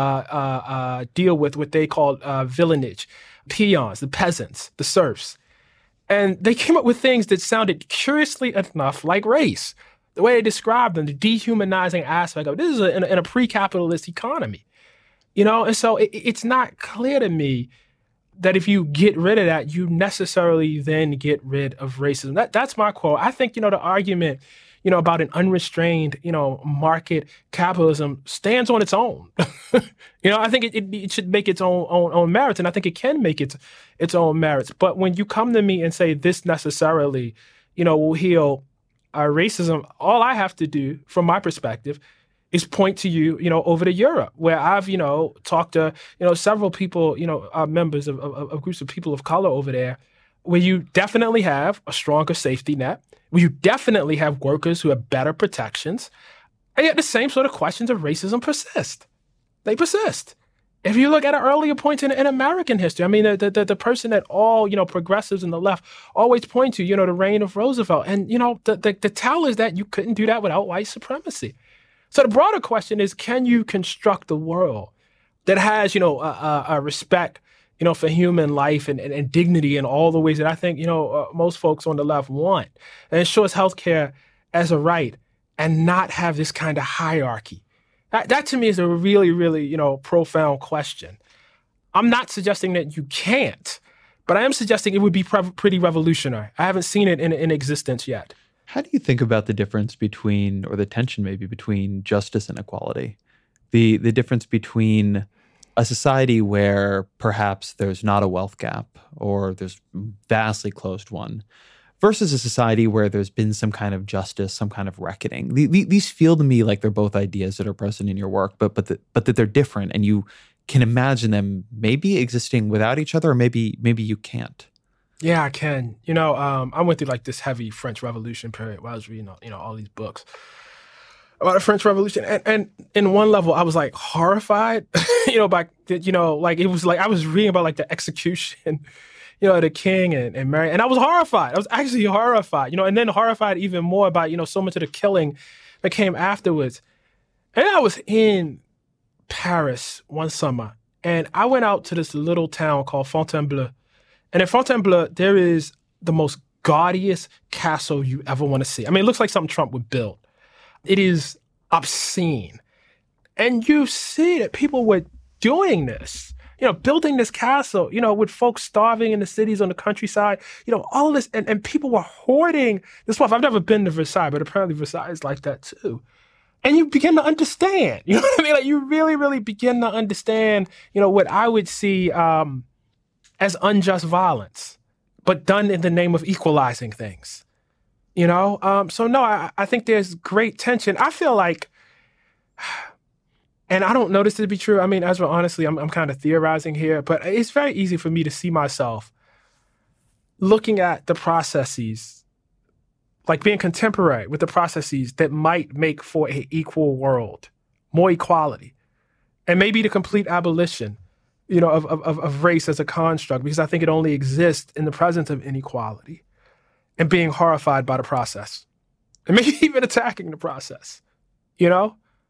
deal with what they called villeinage, peons, the peasants, the serfs. And they came up with things that sounded curiously enough like race. The way they described them, the dehumanizing aspect of it. This is in a pre-capitalist economy, And so it's not clear to me that if you get rid of that, you necessarily then get rid of racism. That's my quote. I think, the argument, about an unrestrained, market capitalism stands on its own. I think it should make its own merits, and I think it can make its own merits. But when you come to me and say this necessarily, will heal racism, all I have to do, from my perspective, is point to you, over to Europe, where I've, talked to, several people, members of groups of people of color over there, where you definitely have a stronger safety net, where you definitely have workers who have better protections, and yet the same sort of questions of racism persist. They persist. If you look at an earlier point in American history, I mean, the person that all, progressives in the left always point to, the reign of Roosevelt. And, the tell is that you couldn't do that without white supremacy. So the broader question is, can you construct a world that has, a respect, for human life and dignity in all the ways that I think, most folks on the left want, and ensures healthcare as a right and not have this kind of hierarchy? That to me is a really, really, profound question. I'm not suggesting that you can't, but I am suggesting it would be pretty revolutionary. I haven't seen it in existence yet. How do you think about the difference between, or the tension maybe, between justice and equality? The difference between a society where perhaps there's not a wealth gap or there's vastly closed one, versus a society where there's been some kind of justice, some kind of reckoning. These feel to me like they're both ideas that are present in your work, but that they're different, and you can imagine them maybe existing without each other, or maybe you can't. Yeah, I can. I went through like this heavy French Revolution period where I was reading, all these books about the French Revolution, and in one level I was like horrified, by like it was like I was reading about like the execution, the king and Mary, and I was horrified. I was actually horrified, and then horrified even more by so much of the killing that came afterwards. And I was in Paris one summer, and I went out to this little town called Fontainebleau. And in Fontainebleau, there is the most gaudiest castle you ever want to see. I mean, it looks like something Trump would build. It is obscene. And you see that people were doing this, building this castle, with folks starving in the cities on the countryside, all of this. And people were hoarding this wealth. I've never been to Versailles, but apparently Versailles is like that too. And you begin to understand, you know what I mean? Like you really, really begin to understand, what I would see as unjust violence, but done in the name of equalizing things. So no, I think there's great tension. I feel like, and I don't know this to be true. I mean, Ezra, honestly, I'm kind of theorizing here, but it's very easy for me to see myself looking at the processes, like being contemporary with the processes that might make for an equal world, more equality, and maybe the complete abolition, of race as a construct, because I think it only exists in the presence of inequality, and being horrified by the process, and maybe even attacking the process, because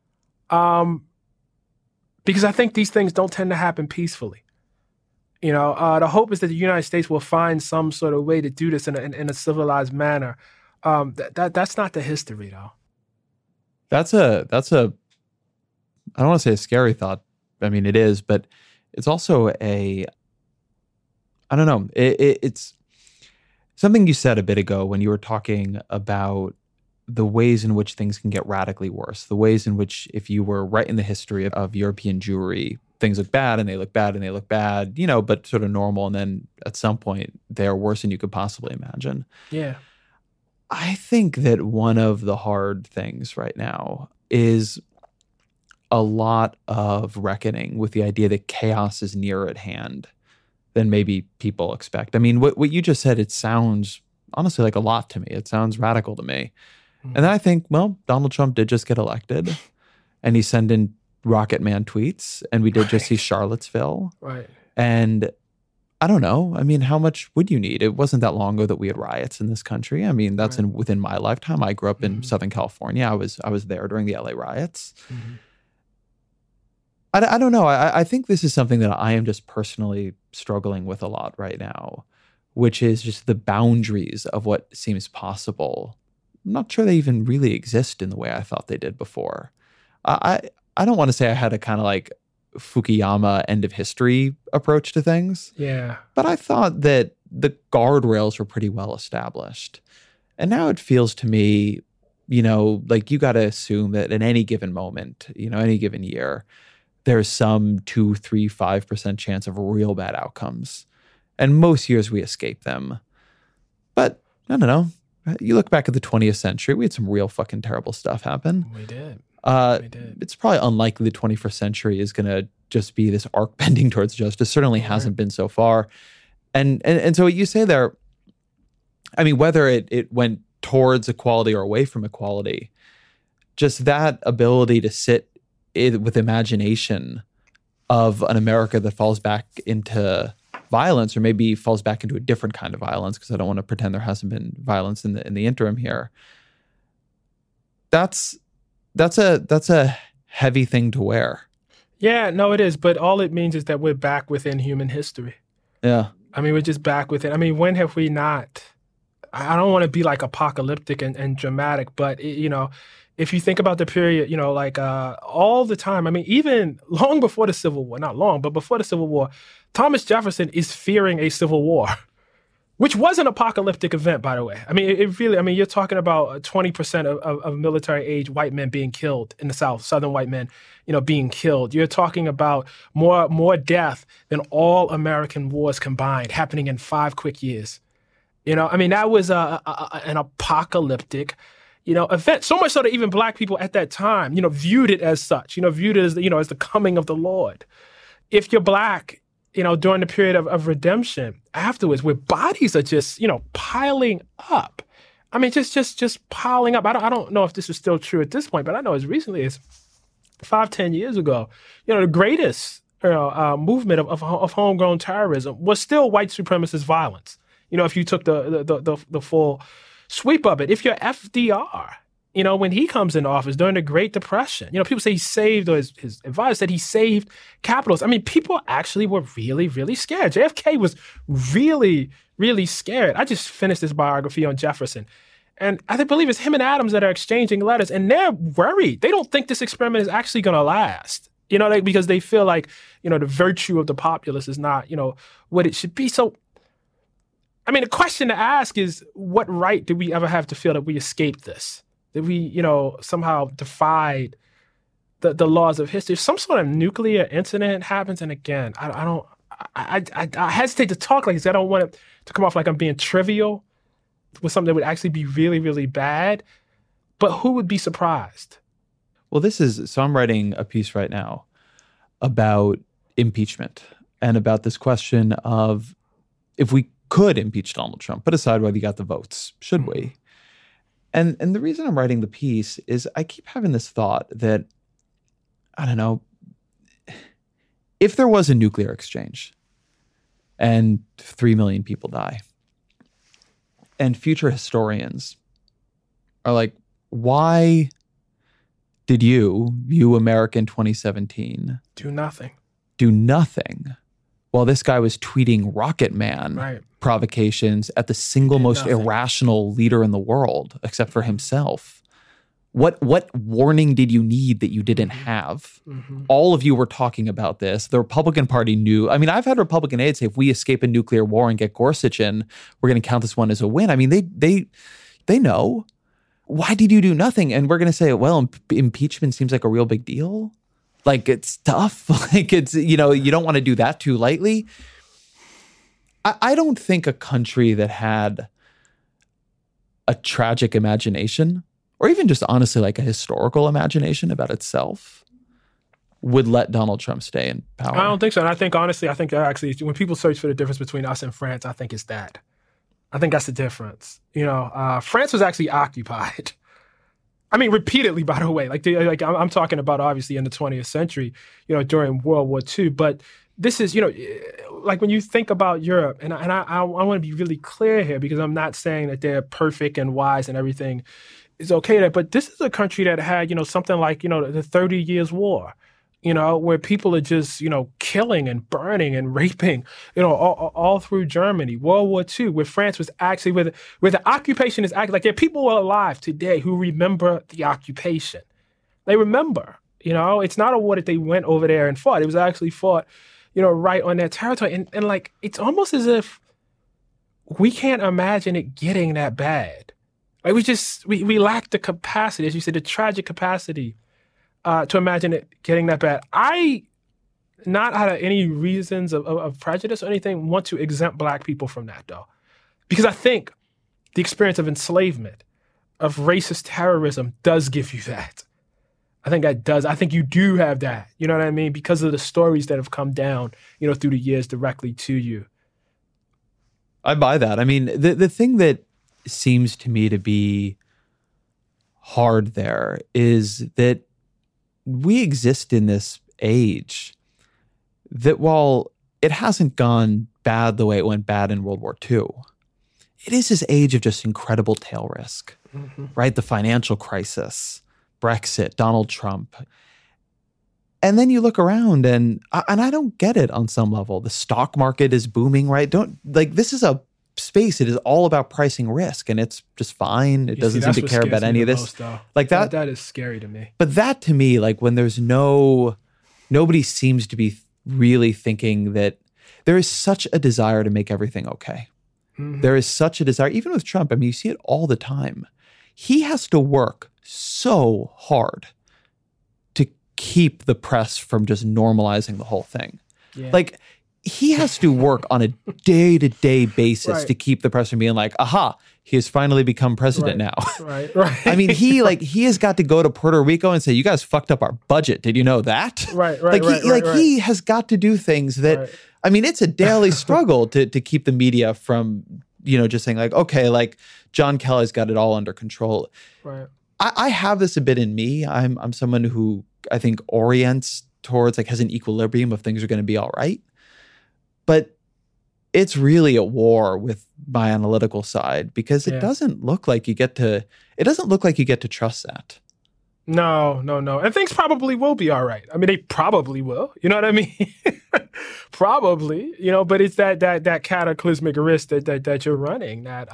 I think these things don't tend to happen peacefully. The hope is that the United States will find some sort of way to do this in a civilized manner. That's not the history, though. That's a I don't want to say a scary thought. I mean, it is, but it's also I don't know. It's something you said a bit ago when you were talking about the ways in which things can get radically worse, the ways in which if you were right in the history of European Jewry, things look bad and they look bad and they look bad, but sort of normal. And then at some point they're worse than you could possibly imagine. Yeah. I think that one of the hard things right now is a lot of reckoning with the idea that chaos is nearer at hand than maybe people expect. I mean, what you just said, it sounds honestly like a lot to me. It sounds radical to me. And then I think, well, Donald Trump did just get elected and he sent in Rocket Man tweets and we did just see Charlottesville. Right. And I don't know. I mean, how much would you need? It wasn't that long ago that we had riots in this country. I mean, that's within my lifetime. I grew up in Southern California. I was there during the LA riots. Mm-hmm. I don't know. I think this is something that I am just personally struggling with a lot right now, which is just the boundaries of what seems possible. I'm not sure they even really exist in the way I thought they did before. I don't want to say I had a kind of like Fukuyama end of history approach to things. Yeah. But I thought that the guardrails were pretty well established. And now it feels to me, like you got to assume that at any given moment, any given year, there's some 2, 3, 5% chance of real bad outcomes. And most years we escape them. But I don't know. You look back at the 20th century, we had some real fucking terrible stuff happen. We did. It's probably unlikely the 21st century is going to just be this arc bending towards justice. Certainly hasn't been so far. And so what you say there, I mean, whether it went towards equality or away from equality, just that ability to sit with imagination of an America that falls back into violence, or maybe falls back into a different kind of violence, because I don't want to pretend there hasn't been violence in the interim here. That's a heavy thing to wear. Yeah, no, it is. But all it means is that we're back within human history. Yeah. I mean, we're just back within. I mean, when have we not? I don't want to be like apocalyptic and dramatic, but if you think about the period, all the time, I mean, even long before the Civil War, not long, but before the Civil War, Thomas Jefferson is fearing a civil war, which was an apocalyptic event, by the way. I mean, you're talking about 20% of military age white men being killed in the South, Southern white men, being killed. You're talking about more death than all American wars combined happening in 5 quick years. That was an apocalyptic event. So much so that even black people at that time, viewed it as such, viewed it as, as the coming of the Lord. If you're black, during the period of redemption afterwards, where bodies are just, piling up. I mean, just piling up. I don't know if this is still true at this point, but I know as recently as 5-10 years ago, the greatest movement of homegrown terrorism was still white supremacist violence. If you took the full sweep of it. If you're FDR, when he comes into office during the Great Depression, people say he saved, or his advisor said he saved capitals. I mean, people actually were really, really scared. JFK was really, really scared. I just finished this biography on Jefferson. And I believe it's him and Adams that are exchanging letters, and they're worried. They don't think this experiment is actually going to last, because they feel like, the virtue of the populace is not, what it should be. So, I mean, the question to ask is, what right did we ever have to feel that we escaped this? That we, somehow defied the laws of history? If some sort of nuclear incident happens, and again, I hesitate to talk like this. I don't want it to come off like I'm being trivial with something that would actually be really, really bad. But who would be surprised? Well, so I'm writing a piece right now about impeachment and about this question of, if we could impeach Donald Trump, put aside whether he got the votes, should we? And the reason I'm writing the piece is I keep having this thought that, I don't know, if there was a nuclear exchange and 3 million people die, and future historians are like, why did you American 2017, do nothing while this guy was tweeting Rocket Man provocations at the single most irrational leader in the world, except for himself? What warning did you need that you didn't have? Mm-hmm. All of you were talking about this. The Republican Party knew. I mean, I've had Republican aides say, if we escape a nuclear war and get Gorsuch in, we're going to count this one as a win. I mean, they know. why did you do nothing? And we're going to say, well, impeachment seems like a real big deal. Like, it's tough. Like, it's, you don't want to do that too lightly. I don't think a country that had a tragic imagination, or even just honestly like a historical imagination about itself, would let Donald Trump stay in power. I don't think so. And I think, honestly, actually, when people search for the difference between us and France, I think it's that. I think that's the difference. France was actually occupied. I mean, repeatedly, by the way. Like I'm talking about, obviously, in the 20th century, during World War II. But this is, like when you think about Europe, and I want to be really clear here, because I'm not saying that they're perfect and wise and everything is okay there, but this is a country that had, something like, the 30 Years' War, where people are just, killing and burning and raping, all through Germany. World War II, where France was actually, where the occupation is actually, like, there are people alive today who remember the occupation. They remember, it's not a war that they went over there and fought. It was actually fought, right on their territory. And like, it's almost as if we can't imagine it getting that bad. Like, we lack the capacity, as you said, the tragic capacity to imagine it getting that bad. I, not out of any reasons of prejudice or anything, want to exempt Black people from that, though. Because I think the experience of enslavement, of racist terrorism, does give you that. I think that does. I think you do have that, you know what I mean? Because of the stories that have come down, through the years directly to you. I buy that. I mean, the thing that seems to me to be hard there is that we exist in this age that, while it hasn't gone bad the way it went bad in World War II, it is this age of just incredible tail risk, right? The financial crisis, Brexit, Donald Trump. And then you look around and I don't get it on some level. The stock market is booming, right? This is a space. It is all about pricing risk, and it's just fine. It doesn't seem to care about any of this. Like that is scary to me. But that, to me, like, when there's nobody seems to be really thinking that there is such a desire to make everything okay. Mm-hmm. There is such a desire, even with Trump. I mean, you see it all the time. He has to work so hard to keep the press from just normalizing the whole thing. Yeah. Like, he has to work on a day-to-day basis to keep the press from being like, aha, he has finally become president now. Right. I mean, he has got to go to Puerto Rico and say, you guys fucked up our budget. Did you know that? He has got to do things that, I mean, it's a daily struggle to keep the media from, just saying like, okay, like John Kelly's got it all under control. Right. I have this a bit in me. I'm someone who I think orients towards, like, has an equilibrium of things are going to be all right. But it's really at war with my analytical side, because it doesn't look like you get to trust that. No. And things probably will be all right. I mean, they probably will. You know what I mean? Probably, but it's that cataclysmic risk that you're running that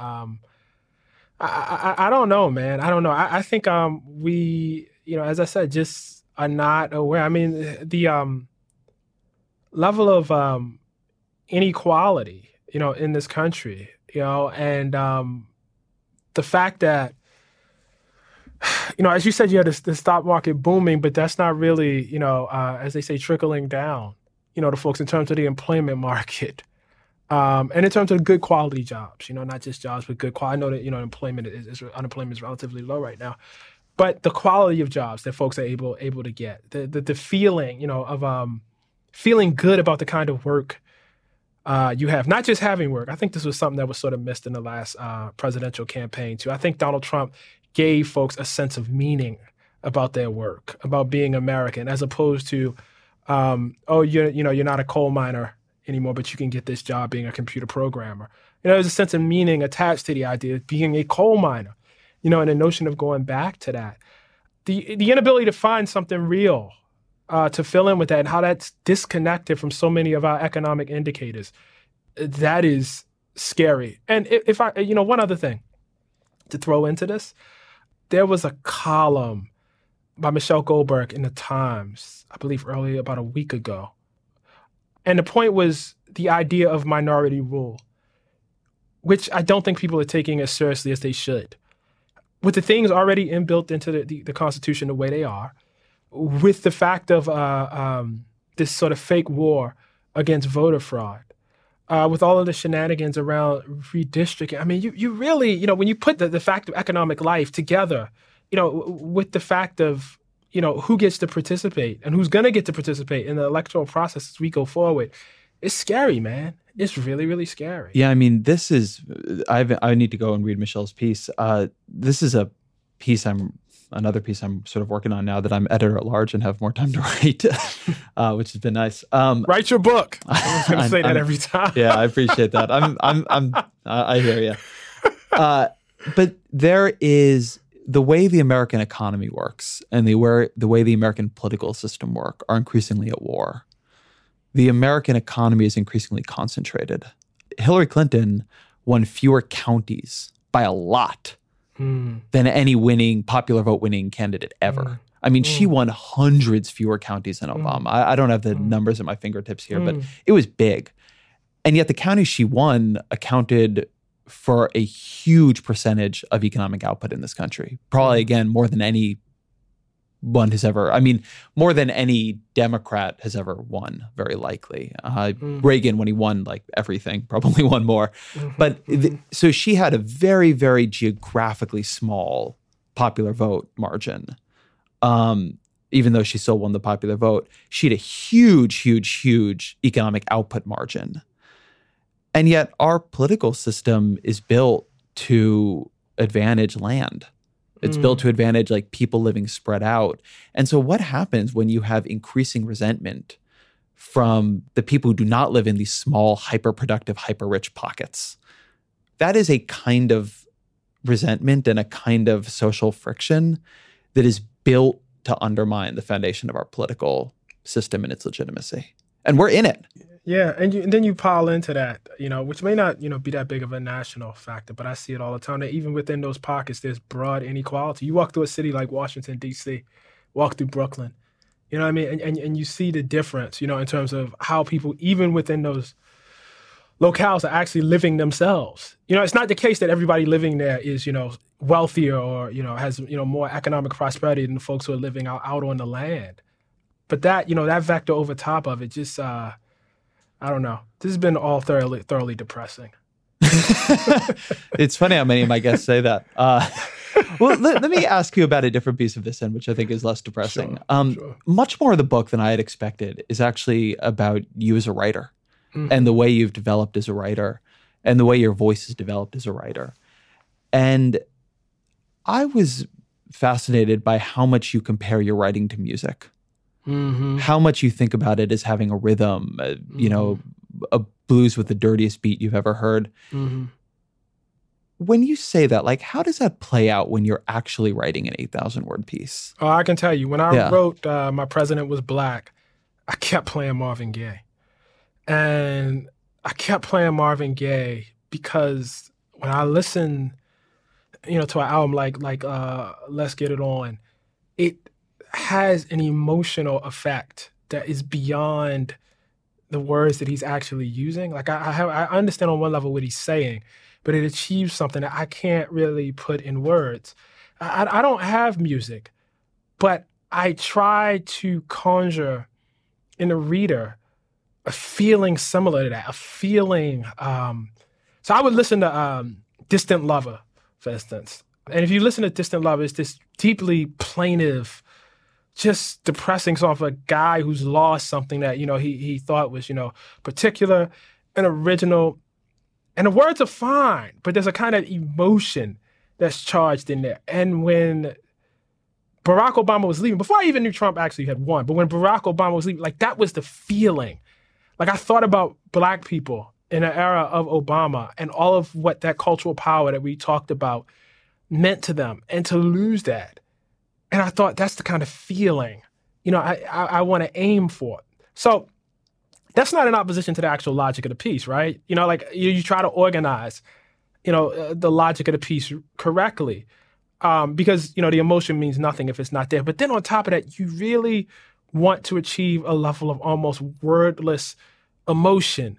I don't know, man. I don't know. I think we, as I said, just are not aware. I mean, the level of inequality, in this country, and the fact that, as you said, you had the stock market booming, but that's not really, as they say, trickling down, to folks in terms of the employment market, and in terms of good quality jobs, not just jobs, but good quality. I know that, unemployment is relatively low right now, but the quality of jobs that folks are able to get, the feeling, of feeling good about the kind of work you have, not just having work. I think this was something that was sort of missed in the last presidential campaign too. I think Donald Trump gave folks a sense of meaning about their work, about being American, as opposed to, you're not a coal miner anymore, but you can get this job being a computer programmer. There's a sense of meaning attached to the idea of being a coal miner, and the notion of going back to that. The inability to find something real to fill in with that, and how that's disconnected from so many of our economic indicators, that is scary. And if I, one other thing to throw into this, there was a column by Michelle Goldberg in the Times, I believe earlier, about a week ago. And the point was the idea of minority rule, which I don't think people are taking as seriously as they should. with the things already inbuilt into the Constitution the way they are, with the fact of this sort of fake war against voter fraud, with all of the shenanigans around redistricting. I mean, you really, when you put the fact of economic life together, with the fact of, who gets to participate and who's going to get to participate in the electoral process as we go forward, it's scary, man. It's really, really scary. Yeah, I mean, this is, I need to go and read Michelle's piece. This is another piece I'm sort of working on now that I'm editor at large and have more time to write, which has been nice. Write your book. I was going to say that every time. Yeah, I appreciate that. I hear you. But there is the way the American economy works and the way the American political system work are increasingly at war. The American economy is increasingly concentrated. Hillary Clinton won fewer counties by a lot than any popular vote winning candidate ever. I mean, she won hundreds fewer counties than Obama. I don't have the numbers at my fingertips here, but it was big. And yet the counties she won accounted for a huge percentage of economic output in this country. Probably, again, more than any Democrat has ever won, very likely. Reagan, when he won like everything, probably won more. But so she had a very, very geographically small popular vote margin. Even though she still won the popular vote, she had a huge, huge, huge economic output margin. And yet our political system is built to advantage land. It's built to advantage like people living spread out. And so what happens when you have increasing resentment from the people who do not live in these small, hyper-productive, hyper-rich pockets? That is a kind of resentment and a kind of social friction that is built to undermine the foundation of our political system and its legitimacy. And we're in it. Yeah, and then you pile into that, which may not, be that big of a national factor, but I see it all the time, that even within those pockets, there's broad inequality. You walk through a city like Washington, D.C., walk through Brooklyn, you know what I mean? And you see the difference, in terms of how people, even within those locales, are actually living themselves. It's not the case that everybody living there is, wealthier or, has, more economic prosperity than the folks who are living out on the land. But that, that vector over top of it just... I don't know. This has been all thoroughly depressing. It's funny how many of my guests say that. Well, let me ask you about a different piece of this end, which I think is less depressing. Sure. Much more of the book than I had expected is actually about you as a writer and the way you've developed as a writer and the way your voice has developed as a writer. And I was fascinated by how much you compare your writing to music. How much you think about it as having a rhythm, a blues with the dirtiest beat you've ever heard. When you say that, like, how does that play out when you're actually writing an 8,000-word piece? Oh, I can tell you, when I wrote My President Was Black, I kept playing Marvin Gaye. And I kept playing Marvin Gaye because when I listen, to an album like Let's Get It On, it has an emotional effect that is beyond the words that he's actually using. Like I understand on one level what he's saying, but it achieves something that I can't really put in words. I don't have music, but I try to conjure in the reader a feeling similar to that, a feeling. So I would listen to Distant Lover, for instance. And if you listen to Distant Lover, it's this deeply plaintive, just depressing song of a guy who's lost something that, he thought was, particular and original. And the words are fine, but there's a kind of emotion that's charged in there. And when Barack Obama was leaving, before I even knew Trump actually had won, but when Barack Obama was leaving, like, that was the feeling. Like, I thought about Black people in the era of Obama and all of what that cultural power that we talked about meant to them, and to lose that. And I thought, that's the kind of feeling, I want to aim for. So that's not in opposition to the actual logic of the piece, right? You try to organize, the logic of the piece correctly, because, the emotion means nothing if it's not there. But then on top of that, you really want to achieve a level of almost wordless emotion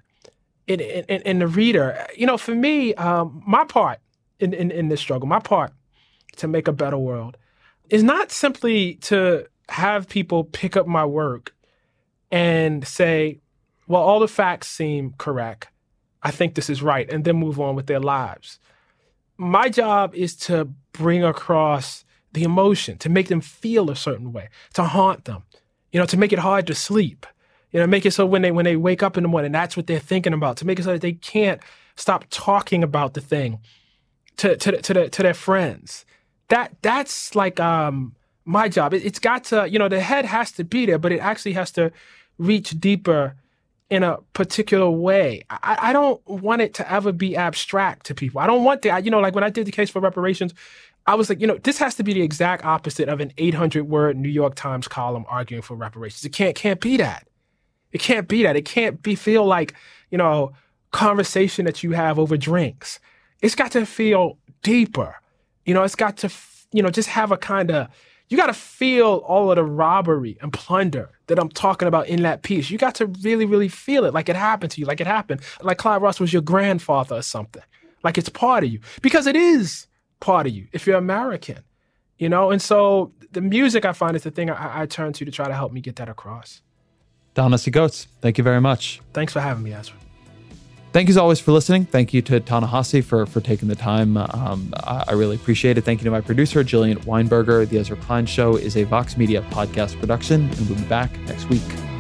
in the reader. For me, my part in this struggle, my part to make a better world is not simply to have people pick up my work and say, well, all the facts seem correct. I think this is right, and then move on with their lives. My job is to bring across the emotion, to make them feel a certain way, to haunt them, to make it hard to sleep, make it so when they wake up in the morning, that's what they're thinking about, to make it so that they can't stop talking about the thing to their friends. That's like my job. It's got to, the head has to be there, but it actually has to reach deeper in a particular way. I don't want it to ever be abstract to people. I don't want that. Like when I did the case for reparations, I was like, this has to be the exact opposite of an 800-word New York Times column arguing for reparations. It can't be that. It can't be that. It can't feel like, conversation that you have over drinks. It's got to feel deeper. It's got to, just have a kind of, you got to feel all of the robbery and plunder that I'm talking about in that piece. You got to really, really feel it like it happened to you, like Clyde Ross was your grandfather or something, like it's part of you. Because it is part of you if you're American, And so the music, I find, is the thing I turn to try to help me get that across. Ta-Nehisi Coates, thank you very much. Thanks for having me, Ezra. Thank you as always for listening. Thank you to Ta-Nehisi for taking the time. I really appreciate it. Thank you to my producer, Jillian Weinberger. The Ezra Klein Show is a Vox Media podcast production, and we'll be back next week.